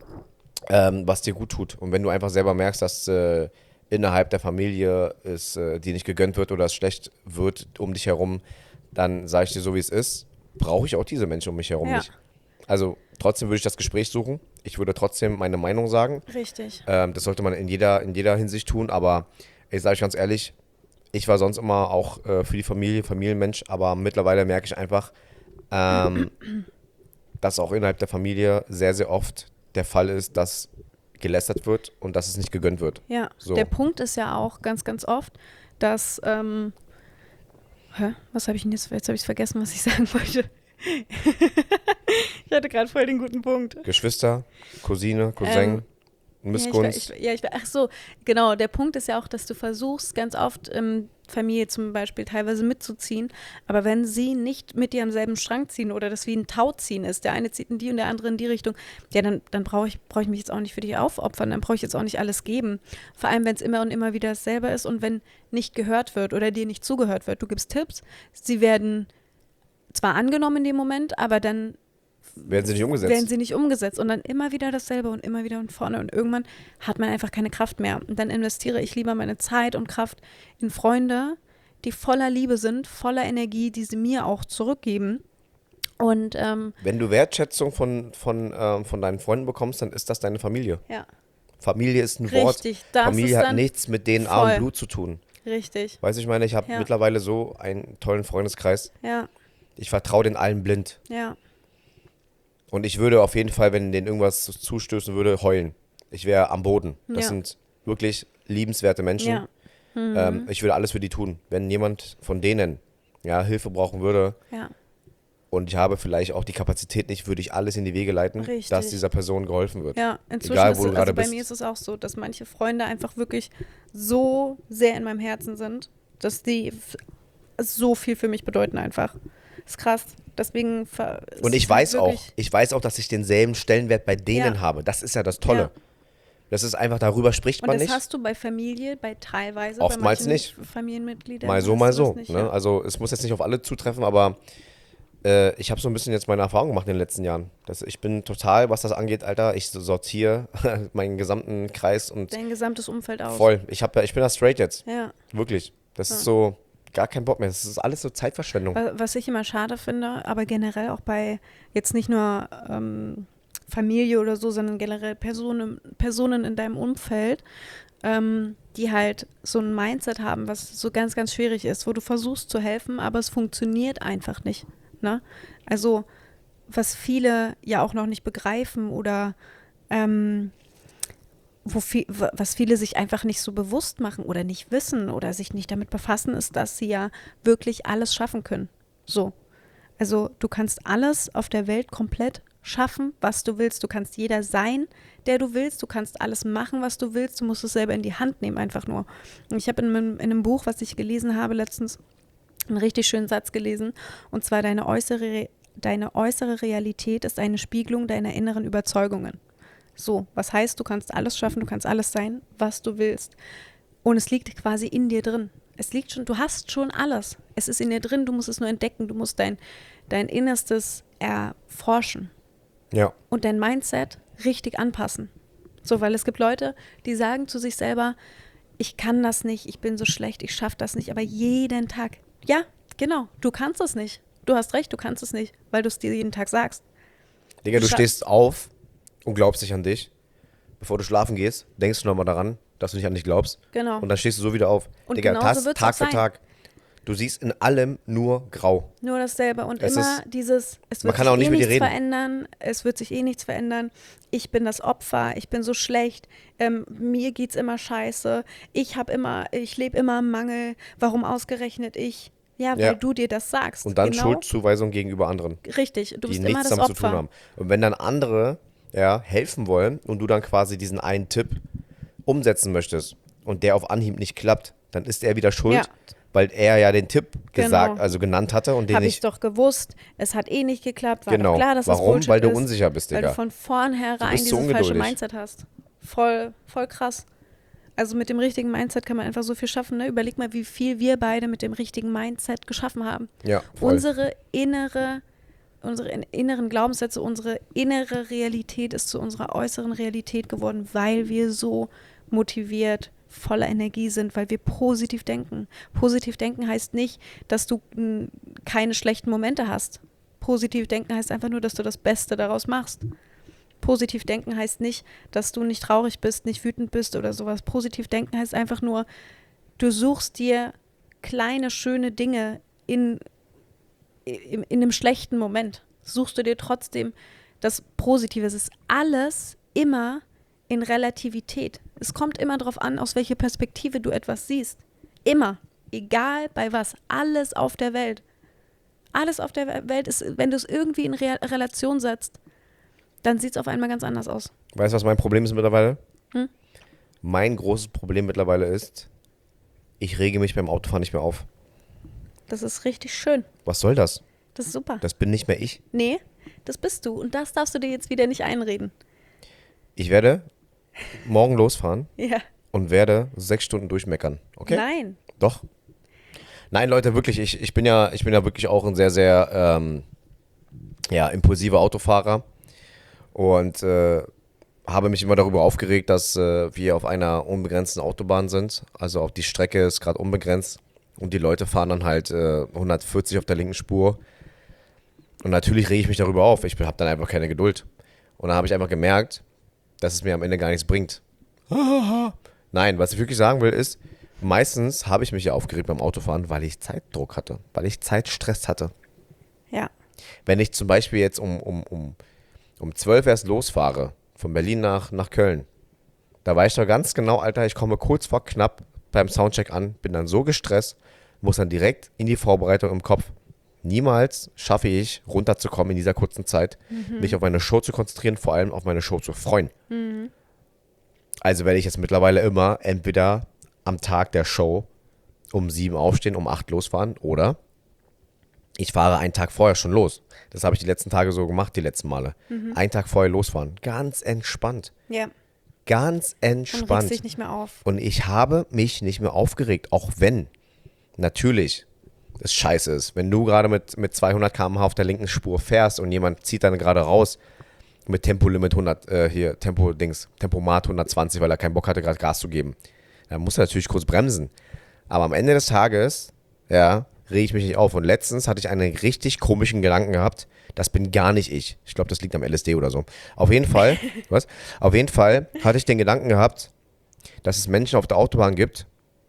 ähm, was dir gut tut. Und wenn du einfach selber merkst, dass äh, innerhalb der Familie es äh, dir nicht gegönnt wird oder es schlecht wird um dich herum, dann sage ich dir so, wie es ist, brauche ich auch diese Menschen um mich herum Ja. nicht. Also trotzdem würde ich das Gespräch suchen. Ich würde trotzdem meine Meinung sagen. richtig. Ähm, das sollte man in jeder, in jeder Hinsicht tun, aber ich sage euch ganz ehrlich, ich war sonst immer auch äh, für die Familie, Familienmensch, aber mittlerweile merke ich einfach, ähm, dass auch innerhalb der Familie sehr, sehr oft der Fall ist, dass gelästert wird und dass es nicht gegönnt wird. Ja, So. der Punkt ist ja auch ganz, ganz oft, dass, ähm, hä? Was habe ich denn jetzt, jetzt habe ich vergessen, was ich sagen wollte. Ich hatte gerade voll den guten Punkt. Geschwister, Cousine, Cousin, Missgunst. Ja, ich, ja, ich, ach so, genau. Der Punkt ist ja auch, dass du versuchst, ganz oft ähm, Familie zum Beispiel teilweise mitzuziehen, aber wenn sie nicht mit dir am selben Strang ziehen oder das wie ein Tauziehen ist, der eine zieht in die und der andere in die Richtung, ja, dann, dann brauche ich, brauch ich mich jetzt auch nicht für dich aufopfern, dann brauche ich jetzt auch nicht alles geben. Vor allem, wenn es immer und immer wieder dasselbe ist und wenn nicht gehört wird oder dir nicht zugehört wird. Du gibst Tipps, sie werden zwar angenommen in dem Moment, aber dann Werden sie nicht umgesetzt. werden sie nicht umgesetzt und dann immer wieder dasselbe und immer wieder und vorne und irgendwann hat man einfach keine Kraft mehr und dann investiere ich lieber meine Zeit und Kraft in Freunde, die voller Liebe sind, voller Energie, die sie mir auch zurückgeben und ähm, Wenn du Wertschätzung von, von, ähm, von deinen Freunden bekommst, dann ist das deine Familie. ja, Familie ist ein Wort. richtig, das Familie ist hat dann nichts mit D N A voll. und Blut zu tun. richtig, Weißt du, ich meine, ich habe Ja. mittlerweile so einen tollen Freundeskreis. ja, Ich vertraue den allen blind. ja, Und ich würde auf jeden Fall, wenn denen irgendwas zustößen würde, heulen. Ich wäre am Boden. Das Ja. sind wirklich liebenswerte Menschen. ja, Mhm. Ähm, ich würde alles für die tun. Wenn jemand von denen ja, Hilfe brauchen würde Ja, und ich habe vielleicht auch die Kapazität nicht, würde ich alles in die Wege leiten, Richtig. dass dieser Person geholfen wird. ja. Inzwischen Egal, ist wo es, du gerade also bei bist. mir ist es auch so, dass manche Freunde einfach wirklich so sehr in meinem Herzen sind, dass die f- so viel für mich bedeuten einfach. Ist krass. Deswegen ver- ist Und ich es halt weiß auch, wirklich- ich weiß auch, dass ich denselben Stellenwert bei denen Ja. habe. Das ist ja das Tolle. Ja. Das ist einfach, darüber spricht Und man das nicht. hast du bei Familie, bei teilweise, Oftmals bei manchen nicht. Familienmitgliedern. Mal so, hast mal du das so. Nicht, Ne? ja. Also es muss jetzt nicht auf alle zutreffen, aber äh, ich habe so ein bisschen jetzt meine Erfahrung gemacht in den letzten Jahren. Das, ich bin total, was das angeht, Alter, ich sortiere meinen gesamten Kreis und Dein gesamtes Umfeld aus. voll. Ich, hab, ja- ich bin da straight jetzt. Ja. Wirklich. Das Ja. ist so gar kein Bock mehr. Das ist alles so Zeitverschwendung. Wa- Was ich immer schade finde, aber generell auch bei jetzt nicht nur ähm, Familie oder so, sondern generell Personen, Personen in deinem Umfeld, ähm, die halt so ein Mindset haben, was so ganz, ganz schwierig ist, wo du versuchst zu helfen, aber es funktioniert einfach nicht. Ne? Also was viele ja auch noch nicht begreifen oder ähm, wo viel, wa- was viele sich einfach nicht so bewusst machen oder nicht wissen oder sich nicht damit befassen, ist, dass sie ja wirklich alles schaffen können. So. Also du kannst alles auf der Welt komplett schaffen, was du willst. Du kannst jeder sein, der du willst. Du kannst alles machen, was du willst. Du musst es selber in die Hand nehmen, einfach nur. Und ich habe in, einem- in einem Buch, was ich gelesen habe, letztens einen richtig schönen Satz gelesen. Und zwar, deine äußere, deine äußere Realität ist eine Spiegelung deiner inneren Überzeugungen. So, was heißt, du kannst alles schaffen, du kannst alles sein, was du willst. Und es liegt quasi in dir drin. Es liegt schon, du hast schon alles. Es ist in dir drin, du musst es nur entdecken, du musst dein, dein Innerstes erforschen Ja. und dein Mindset richtig anpassen. So, weil es gibt Leute, die sagen zu sich selber, ich kann das nicht, ich bin so schlecht, ich schaffe das nicht, aber jeden Tag, ja, genau, du kannst es nicht. Du hast recht, du kannst es nicht, weil du es dir jeden Tag sagst. Digga, du Scha- stehst auf und glaubst nicht an dich. Bevor du schlafen gehst, denkst du nochmal daran, dass du nicht an dich glaubst. Genau. Und dann stehst du so wieder auf. Und Digga, genauso das wird's Tag auch für sein. Tag. Du siehst in allem nur grau. Nur dasselbe und Es immer ist- dieses, es man wird kann sich auch nicht eh mit dir nichts reden. verändern, es wird sich eh nichts verändern, ich bin das Opfer, ich bin so schlecht, ähm, mir geht's immer scheiße, ich habe immer, ich lebe immer im Mangel, warum ausgerechnet ich? Ja, weil Ja. du dir das sagst. Und dann genau, Schuldzuweisung gegenüber anderen, Richtig, du die bist immer nichts das damit Opfer. zu tun haben. Und wenn dann andere ja, helfen wollen und du dann quasi diesen einen Tipp umsetzen möchtest und der auf Anhieb nicht klappt, dann ist er wieder schuld, Ja. weil er ja den Tipp gesagt, Genau. also genannt hatte und den Habe ich nicht. doch gewusst, es hat eh nicht geklappt, war Genau. doch klar, dass das Warum? Bullshit Weil du ist, unsicher bist, weil du Digga. von vornherein Du bist dieses so falsche ungeduldig. Mindset hast. Voll, voll krass. Also mit dem richtigen Mindset kann man einfach so viel schaffen. Ne? Überleg mal, wie viel wir beide mit dem richtigen Mindset geschaffen haben. Ja, voll. Unsere innere, unsere in- inneren Glaubenssätze, unsere innere Realität ist zu unserer äußeren Realität geworden, weil wir so motiviert, voller Energie sind, weil wir positiv denken. Positiv denken heißt nicht, dass du mh, keine schlechten Momente hast. Positiv denken heißt einfach nur, dass du das Beste daraus machst. Positiv denken heißt nicht, dass du nicht traurig bist, nicht wütend bist oder sowas. Positiv denken heißt einfach nur, du suchst dir kleine, schöne Dinge in, in, in einem schlechten Moment. Suchst du dir trotzdem das Positive. Es ist alles immer in Relativität. Es kommt immer darauf an, aus welcher Perspektive du etwas siehst. Immer. Egal bei was. Alles auf der Welt. Alles auf der Welt ist, wenn du es irgendwie in Re- Relation setzt, dann sieht es auf einmal ganz anders aus. Weißt du, was mein Problem ist mittlerweile? Hm? Mein großes Problem mittlerweile ist, ich rege mich beim Autofahren nicht mehr auf. Das ist richtig schön. Was soll das? Das ist super. Das bin nicht mehr ich. Nee, das bist du. Und das darfst du dir jetzt wieder nicht einreden. Ich werde morgen losfahren Ja. und werde sechs Stunden durchmeckern. Okay? Nein. Doch. Nein, Leute, wirklich, ich, ich, bin ja, ich bin ja wirklich auch ein sehr, sehr ähm, ja, impulsiver Autofahrer und äh, habe mich immer darüber aufgeregt, dass äh, wir auf einer unbegrenzten Autobahn sind. Also auch die Strecke ist gerade unbegrenzt und die Leute fahren dann halt äh, hundertvierzig auf der linken Spur. Und natürlich rege ich mich darüber auf. Ich habe dann einfach keine Geduld. Und dann habe ich einfach gemerkt, dass es mir am Ende gar nichts bringt. Nein, was ich wirklich sagen will ist, meistens habe ich mich ja aufgeregt beim Autofahren, weil ich Zeitdruck hatte, weil ich Zeitstress hatte. Ja. Wenn ich zum Beispiel jetzt um, um, um, um zwölf erst losfahre, von Berlin nach, nach Köln, da weiß ich doch ganz genau, Alter, ich komme kurz vor knapp beim Soundcheck an, bin dann so gestresst, muss dann direkt in die Vorbereitung im Kopf. Niemals schaffe ich, runterzukommen in dieser kurzen Zeit, mhm. mich auf meine Show zu konzentrieren, vor allem auf meine Show zu freuen. Mhm. Also werde ich jetzt mittlerweile immer entweder am Tag der Show um sieben aufstehen, um acht losfahren oder ich fahre einen Tag vorher schon los. Das habe ich die letzten Tage so gemacht, die letzten Male. Mhm. Einen Tag vorher losfahren. Ganz entspannt. Ja. Ganz entspannt. Und regst dich nicht mehr auf. Und ich habe mich nicht mehr aufgeregt, auch wenn natürlich es scheiße ist. Wenn du gerade mit, mit zweihundert Kilometer pro Stunde auf der linken Spur fährst und jemand zieht dann gerade raus mit Tempolimit hundert, äh, hier, Tempo-Dings, Tempomat hundertzwanzig, weil er keinen Bock hatte, gerade Gas zu geben. Dann muss er natürlich kurz bremsen. Aber am Ende des Tages, ja, rege ich mich nicht auf. Und letztens hatte ich einen richtig komischen Gedanken gehabt. Das bin gar nicht ich. Ich glaube, das liegt am L S D oder so. Auf jeden Fall, was? Auf jeden Fall hatte ich den Gedanken gehabt, dass es Menschen auf der Autobahn gibt,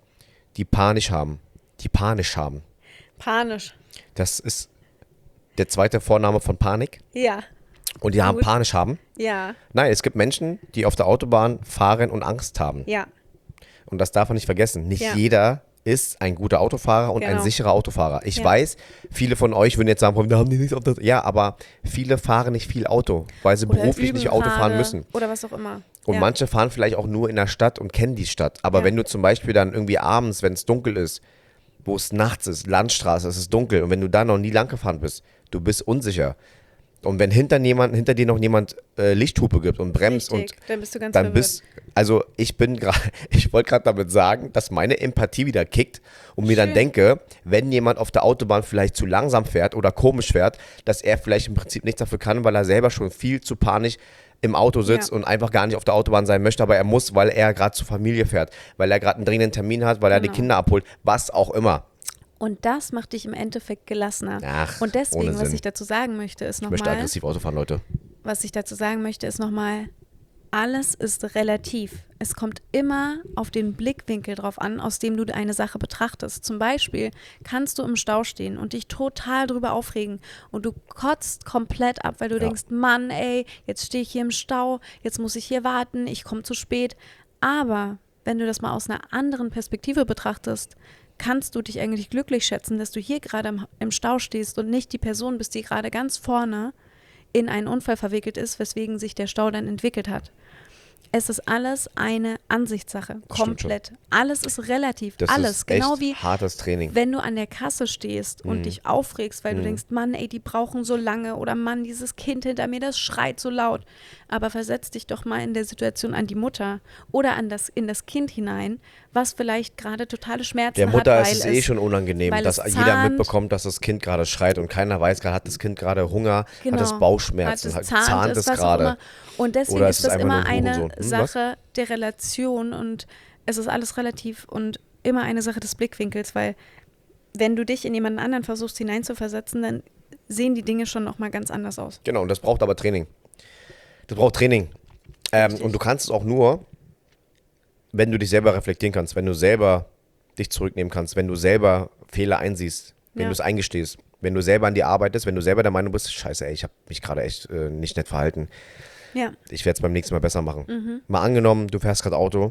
die panisch haben. Die panisch haben. Panisch. Das ist der zweite Vorname von Panik. Ja. Und die haben panisch haben. Ja. Nein, es gibt Menschen, die auf der Autobahn fahren und Angst haben. Ja. Und das darf man nicht vergessen. Nicht ja. jeder ist ein guter Autofahrer und genau. ein sicherer Autofahrer. Ich ja. weiß, viele von euch würden jetzt sagen, da haben die nichts auf der... Ja, aber viele fahren nicht viel Auto, weil sie oder beruflich nicht Auto fahren müssen. Oder was auch immer. Und ja. manche fahren vielleicht auch nur in der Stadt und kennen die Stadt. Aber ja. wenn du zum Beispiel dann irgendwie abends, wenn es dunkel ist, wo es nachts ist, Landstraße, es ist dunkel und wenn du da noch nie lang gefahren bist, du bist unsicher. Und wenn hinter, jemand, hinter dir noch jemand äh, Lichthupe gibt und bremst Richtig, und dann bist du ganz dann verwirrt. bist, also ich bin gerade, ich wollte gerade damit sagen, dass meine Empathie wieder kickt und mir Schön. dann denke, wenn jemand auf der Autobahn vielleicht zu langsam fährt oder komisch fährt, dass er vielleicht im Prinzip nichts dafür kann, weil er selber schon viel zu panisch im Auto sitzt ja. und einfach gar nicht auf der Autobahn sein möchte, aber er muss, weil er gerade zur Familie fährt, weil er gerade einen dringenden Termin hat, weil er genau. die Kinder abholt, was auch immer. Und das macht dich im Endeffekt gelassener. Ach, und deswegen, ohne was Sinn. ich dazu sagen möchte, ist Ich nochmal... möchte aggressiv Auto fahren, Leute. Was ich dazu sagen möchte, ist nochmal, alles ist relativ. Es kommt immer auf den Blickwinkel drauf an, aus dem du eine Sache betrachtest. Zum Beispiel kannst du im Stau stehen und dich total drüber aufregen und du kotzt komplett ab, weil du ja. denkst, Mann, ey, jetzt stehe ich hier im Stau, jetzt muss ich hier warten, ich komme zu spät. Aber wenn du das mal aus einer anderen Perspektive betrachtest, kannst du dich eigentlich glücklich schätzen, dass du hier gerade im, im Stau stehst und nicht die Person bist, die gerade ganz vorne in einen Unfall verwickelt ist, weswegen sich der Stau dann entwickelt hat. Es ist alles eine Ansichtssache, komplett. Alles ist relativ, das alles. ist Genau echt wie hartes Training. wenn du an der Kasse stehst und Mhm. dich aufregst, weil Mhm. du denkst, Mann, ey, die brauchen so lange oder Mann, dieses Kind hinter mir, das schreit so laut. Aber versetz dich doch mal in der Situation an die Mutter oder an das, in das Kind hinein, was vielleicht gerade totale Schmerzen Der Mutter hat, weil ist es eh schon unangenehm, weil dass es jeder zahnt. mitbekommt, dass das Kind gerade schreit und keiner weiß gerade, hat das Kind gerade Hunger, Genau. hat es Bauchschmerzen, hat es hat, zahnt, zahnt ist, es was auch gerade. immer. Und deswegen Oder ist ist es das einfach immer nur ein eine Hurensohn? Hm, Sache der Relation und es ist alles relativ und immer eine Sache des Blickwinkels, weil wenn du dich in jemanden anderen versuchst hineinzuversetzen, dann sehen die Dinge schon nochmal ganz anders aus. Genau, und das braucht aber Training. Das braucht Training. Ähm, und du kannst es auch nur, wenn du dich selber reflektieren kannst, wenn du selber dich zurücknehmen kannst, wenn du selber Fehler einsiehst, wenn Ja. du es eingestehst, wenn du selber an dir arbeitest, wenn du selber der Meinung bist, scheiße, ey, ich habe mich gerade echt äh, nicht nett verhalten. Ja. Ich werde es beim nächsten Mal besser machen. Mhm. Mal angenommen, du fährst gerade Auto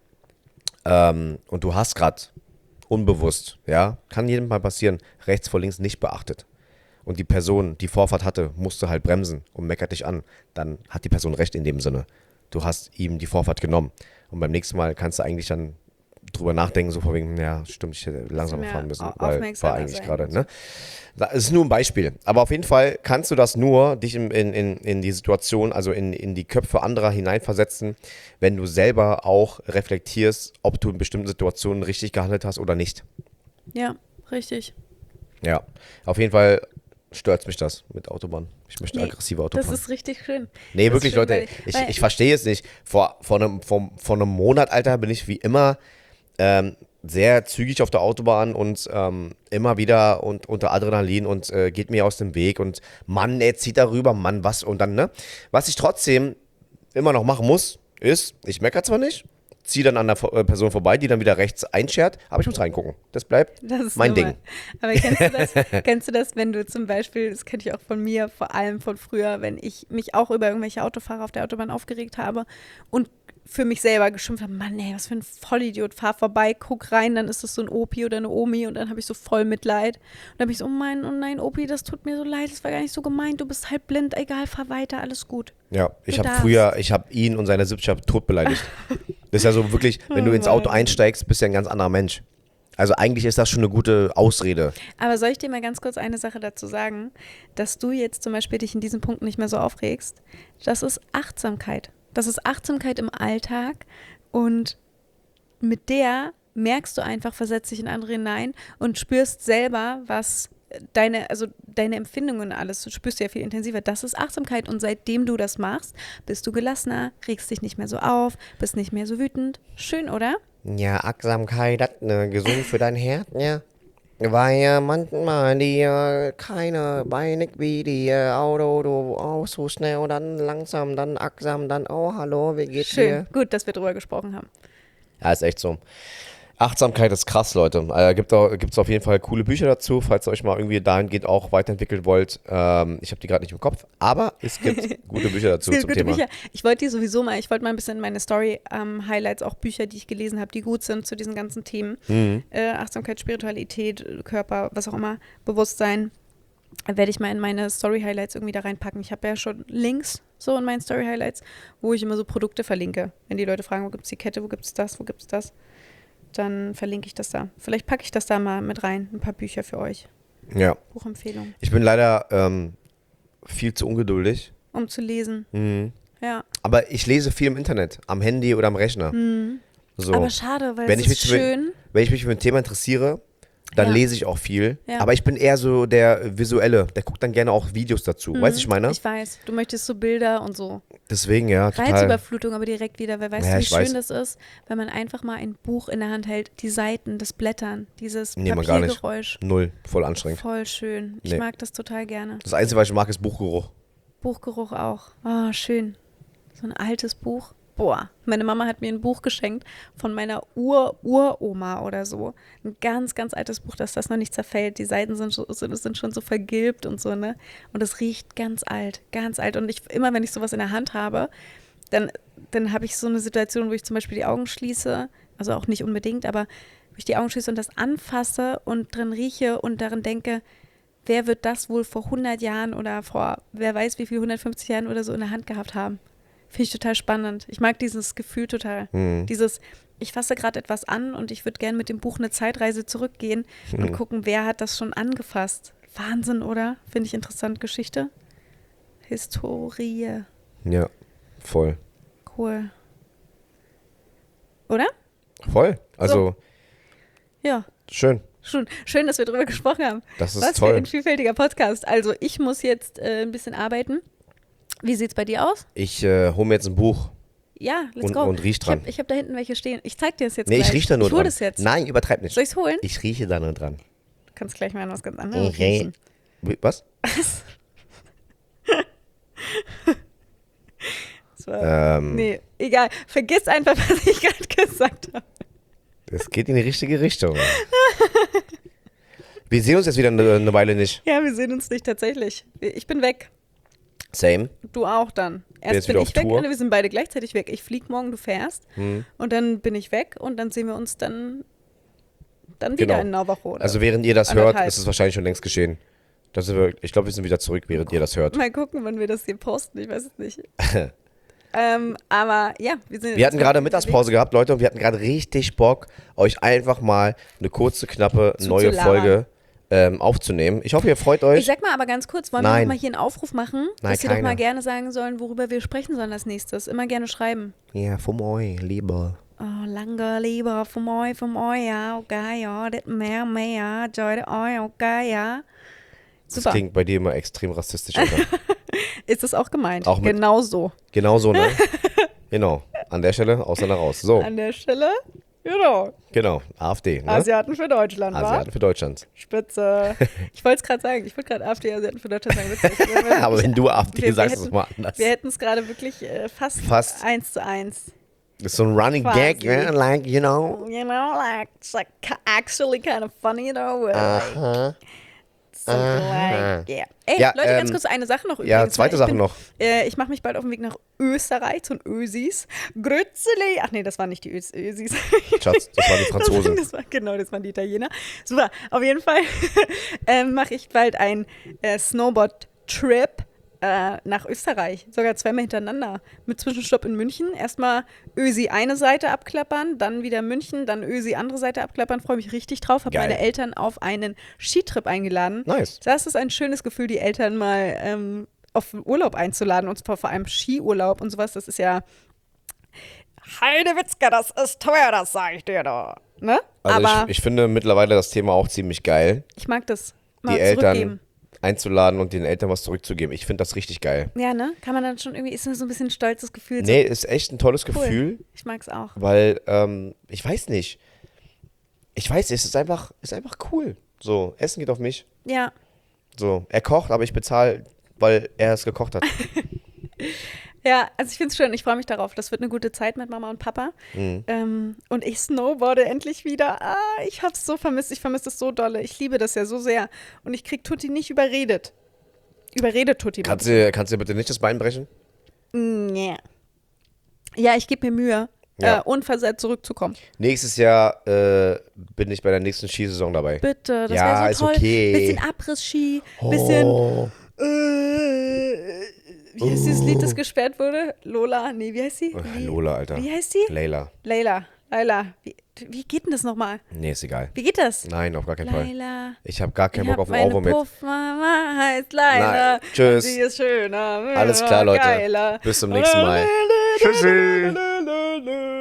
ähm, und du hast gerade unbewusst, ja, kann jedem mal passieren, rechts vor links nicht beachtet. Und die Person, die Vorfahrt hatte, musste halt bremsen und meckert dich an. Dann hat die Person recht in dem Sinne. Du hast ihm die Vorfahrt genommen. Und beim nächsten Mal kannst du eigentlich dann drüber nachdenken, so vor wegen, ja, stimmt, ich hätte langsamer Mehr fahren müssen, au- weil aufmerksamer war eigentlich sein. gerade, ne? Das ist nur ein Beispiel. Aber auf jeden Fall kannst du das nur, dich in, in, in, in die Situation, also in, in die Köpfe anderer hineinversetzen, wenn du selber auch reflektierst, ob du in bestimmten Situationen richtig gehandelt hast oder nicht. Ja, richtig. Ja, auf jeden Fall stört mich das mit Autobahn. Ich möchte Nee, aggressive Auto Das fahren. ist richtig schön. Nee, Das wirklich, ist schön, Leute, weil- ich, weil- ich verstehe es nicht. Vor, vor, einem, vor, vor einem Monat, Alter, bin ich wie immer ähm, sehr zügig auf der Autobahn und ähm, immer wieder und, unter Adrenalin und äh, geht mir aus dem Weg und Mann, er zieht darüber, Mann, was und dann, ne? Was ich trotzdem immer noch machen muss, ist, ich meckere zwar nicht, ziehe dann an der äh, Person vorbei, die dann wieder rechts einschert, aber ich muss reingucken. Das bleibt Das ist mein normal. Ding. Aber kennst du das, kennst du das, wenn du zum Beispiel, das kenne ich auch von mir, vor allem von früher, wenn ich mich auch über irgendwelche Autofahrer auf der Autobahn aufgeregt habe und für mich selber geschimpft habe, Mann, ey, was für ein Vollidiot, fahr vorbei, guck rein, dann ist das so ein Opi oder eine Omi und dann habe ich so voll Mitleid. Und dann habe ich so, oh mein, oh nein, Opi, das tut mir so leid, das war gar nicht so gemeint, du bist halb blind, egal, fahr weiter, alles gut. Ja, ich habe darfst. früher, ich habe ihn und seine Sippschaft tot beleidigt. Das ist ja so wirklich, wenn du ins Auto einsteigst, bist du ja ein ganz anderer Mensch. Also eigentlich ist das schon eine gute Ausrede. Aber soll ich dir mal ganz kurz eine Sache dazu sagen, dass du jetzt zum Beispiel dich in diesen Punkten nicht mehr so aufregst? Das ist Achtsamkeit. Das ist Achtsamkeit im Alltag und mit der merkst du einfach, versetzt dich in andere hinein und spürst selber, was deine, also deine Empfindungen und alles, du spürst ja viel intensiver. Das ist Achtsamkeit und seitdem du das machst, bist du gelassener, regst dich nicht mehr so auf, bist nicht mehr so wütend. Schön, oder? Ja, Achtsamkeit, das ne, gesund für dein Herz, ja. Weil ja manchmal die äh, keine Beine wie die äh, Auto, du auch so schnell und dann langsam, dann achtsam, dann oh hallo, wie geht's Schön, dir? gut, dass wir drüber gesprochen haben. Ja, ist echt so. Achtsamkeit ist krass, Leute. Äh, gibt es auf jeden Fall coole Bücher dazu, falls ihr euch mal irgendwie dahingehend auch weiterentwickeln wollt. Ähm, ich habe die gerade nicht im Kopf, aber es gibt gute Bücher dazu Es gibt zum gute Thema. Bücher. Ich wollte die sowieso mal, ich wollte mal ein bisschen in meine Story-Highlights ähm, auch Bücher, die ich gelesen habe, die gut sind zu diesen ganzen Themen. Mhm. Äh, Achtsamkeit, Spiritualität, Körper, was auch immer, Bewusstsein, werde ich mal in meine Story-Highlights irgendwie da reinpacken. Ich habe ja schon Links so in meinen Story-Highlights, wo ich immer so Produkte verlinke. Wenn die Leute fragen, wo gibt es die Kette, wo gibt es das, wo gibt es das, dann verlinke ich das da. Vielleicht packe ich das da mal mit rein, ein paar Bücher für euch. Ja. Buchempfehlung. Ich bin leider ähm, viel zu ungeduldig. Um zu lesen. Mhm. Ja. Aber ich lese viel im Internet, am Handy oder am Rechner. Mhm. So. Aber schade, weil wenn es ich ist mich für, schön. Wenn ich mich für ein Thema interessiere, dann Ja. lese ich auch viel. Ja. Aber ich bin eher so der Visuelle. Der guckt dann gerne auch Videos dazu. Mhm. Weißt du, ich meine? Ich weiß, du möchtest so Bilder und so. Deswegen, ja, total. Reizüberflutung aber direkt wieder, weil weißt Ja, du, wie ich schön weiß. das ist, wenn man einfach mal ein Buch in der Hand hält, die Seiten, das Blättern, dieses Nee, man gar nicht. Papiergeräusch. Null. Voll anstrengend. Voll schön. Ich Nee. mag das total gerne. Das Einzige, was ich mag, ist Buchgeruch. Buchgeruch auch. Oh, schön. So ein altes Buch. Boah, meine Mama hat mir ein Buch geschenkt von meiner Ur-Uroma oder so. Ein ganz, ganz altes Buch, dass das noch nicht zerfällt. Die Seiten sind, so, sind schon so vergilbt und so, ne? Und es riecht ganz alt, ganz alt. Und ich, immer wenn ich sowas in der Hand habe, dann, dann habe ich so eine Situation, wo ich zum Beispiel die Augen schließe, also auch nicht unbedingt, aber wo ich die Augen schließe und das anfasse und drin rieche und darin denke, wer wird das wohl vor hundert Jahren oder vor, wer weiß wie viel, hundertfünfzig Jahren oder so in der Hand gehabt haben? Finde ich total spannend. Ich mag dieses Gefühl total. Hm. Dieses, ich fasse gerade etwas an und ich würde gerne mit dem Buch eine Zeitreise zurückgehen Hm. und gucken, wer hat das schon angefasst. Wahnsinn, oder? Finde ich interessant, Geschichte. Historie. Ja, voll. Cool. Oder? Voll. Also, Ja. schön. Schön, schön, dass wir darüber gesprochen haben. Das ist Was toll. für ein vielfältiger Podcast. Also ich muss jetzt äh, ein bisschen arbeiten. Wie sieht's bei dir aus? Ich äh, hole mir jetzt ein Buch Ja, let's und, go. und riech Ich habe dran. ich hab da hinten welche stehen. Ich zeig dir das jetzt Nee, gleich. ich rieche da nur ich hol dran. das jetzt. Nein, übertreib nicht. Soll ich's holen? Ich rieche da nur dran. Du kannst gleich mal an was ganz anderes Ich riech- riechen. Wie- Was? Das war, Ähm, nee, egal. Vergiss einfach, was ich gerade gesagt habe. Es geht in die richtige Richtung. Wir sehen uns jetzt wieder eine, eine Weile nicht. Ja, wir sehen uns nicht tatsächlich. Ich bin weg. Same. Du auch dann. jetzt Erst bin wieder ich auf weg, Tour. wir sind beide gleichzeitig weg. Ich flieg morgen, du fährst. Hm. Und dann bin ich weg und dann sehen wir uns dann, dann wieder Genau. in einer Woche. Oder Also während ihr das hört, anderthalb. ist es wahrscheinlich schon längst geschehen. Das sind wir, ich glaube, wir sind wieder zurück, während ihr das hört. Mal gucken, wann wir das hier posten. Ich weiß es nicht. ähm, aber ja, wir sind Wir jetzt hatten gerade unterwegs. Mittagspause gehabt, Leute, und wir hatten gerade richtig Bock, euch einfach mal eine kurze, knappe neue Zuzulabern. Folge ähm, aufzunehmen. Ich hoffe, ihr freut Ich euch. sag mal aber ganz kurz, wollen wir Nein. noch mal hier einen Aufruf machen, Nein, dass sie doch keiner. mal gerne sagen sollen, worüber wir sprechen sollen als nächstes. Immer gerne schreiben. Ja, vom euch, lieber. Oh, lange lieber vom euch, vom euch, ja, okay, ja, das mehr, mehr, Leute, euch, okay, ja. Das Super. klingt bei dir immer extrem rassistisch, Alter. Ist es auch gemeint. Auch mit- genau so. Genau so, ne? Genau. An der Stelle, Ausländer raus. So, An der Stelle, genau. genau. AfD, ne? Asiaten für Deutschland, wa? Asiaten für Deutschland. Spitze. Ich wollte es gerade sagen. Ich wollte gerade AfD, Asiaten für Deutschland sagen. Witzig. Aber wenn du AfD wir, wir sagst, ist hätten, es mal anders. Wir hätten es gerade wirklich äh, fast, Fast. eins zu eins. Das ist so ein Running Quasi. Gag, ne? Like, you know. You know, like, it's like actually kind of funny, though. Uh, Aha. something Aha. like, yeah. Ey, Ja, Leute, ganz ähm, kurz eine Sache noch übrigens. Ja, zweite Ich Sache bin, noch. Äh, ich mache mich bald auf den Weg nach Österreich zu den Ösis. Grützeli. Ach nee, das waren nicht die Ös Ösis. Schatz, das waren die Franzosen. Das, das war, genau, das waren die Italiener. Super, auf jeden Fall ähm, mache ich bald einen äh, Snowboard-Trip äh, nach Österreich. Sogar zweimal hintereinander. Mit Zwischenstopp in München. Erstmal Ösi eine Seite abklappern, dann wieder München, dann Ösi andere Seite abklappern. Freue mich richtig drauf. Habe Geil. meine Eltern auf einen Skitrip eingeladen. Nice. Das ist ein schönes Gefühl, die Eltern mal ähm, auf Urlaub einzuladen. Und zwar vor allem Skiurlaub und sowas. Das ist ja Heidewitzka, das ist teuer, das sage ich dir da. Ne? Also Aber ich, ich finde mittlerweile das Thema auch ziemlich geil, ich mag das. Mal die Eltern zurückgeben. einzuladen und den Eltern was zurückzugeben. Ich finde das richtig geil. Ja, ne? Kann man dann schon irgendwie, ist das so ein bisschen ein stolzes Gefühl. Nee, ist echt ein tolles Cool. Gefühl, Ich mag's auch. weil, ähm, ich weiß nicht. Ich weiß nicht, es ist einfach, ist einfach cool. So, Essen geht auf mich. Ja. So, er kocht, aber ich bezahle, weil er es gekocht hat. Ja, also ich find's schön. Ich freue mich darauf. Das wird eine gute Zeit mit Mama und Papa. Mhm. Ähm, und ich snowboarde endlich wieder. Ah, ich hab's so vermisst. Ich vermisse es so dolle. Ich liebe das ja so sehr. Und ich krieg Tutti nicht überredet. Überredet Tutti. Kannst du, kannst du bitte nicht das Bein brechen? Nee. Ja, ich gebe mir Mühe, Ja. äh, unversehrt zurückzukommen. Nächstes Jahr äh, bin ich bei der nächsten Skisaison dabei. Bitte, das Ja, wäre ist so toll. okay. Bisschen Abriss-Ski, bisschen. Oh. Äh, wie heißt dieses Lied, das gesperrt wurde? Lola? Nee, wie heißt sie? Ach, Wie- Lola, Alter. Wie heißt sie? Leila. Leila. Leila. Wie, wie geht denn das nochmal? Nee, ist egal. Wie geht das? Nein, auf gar keinen Fall. Leila. Ich habe gar keinen Ich Bock hab auf ein Ohrwurm meine mit. Puffmama heißt Leila. Nein, tschüss. Und sie ist schöner. Alles klar, Leute. Geiler. Bis zum nächsten Mal. Tschüssi.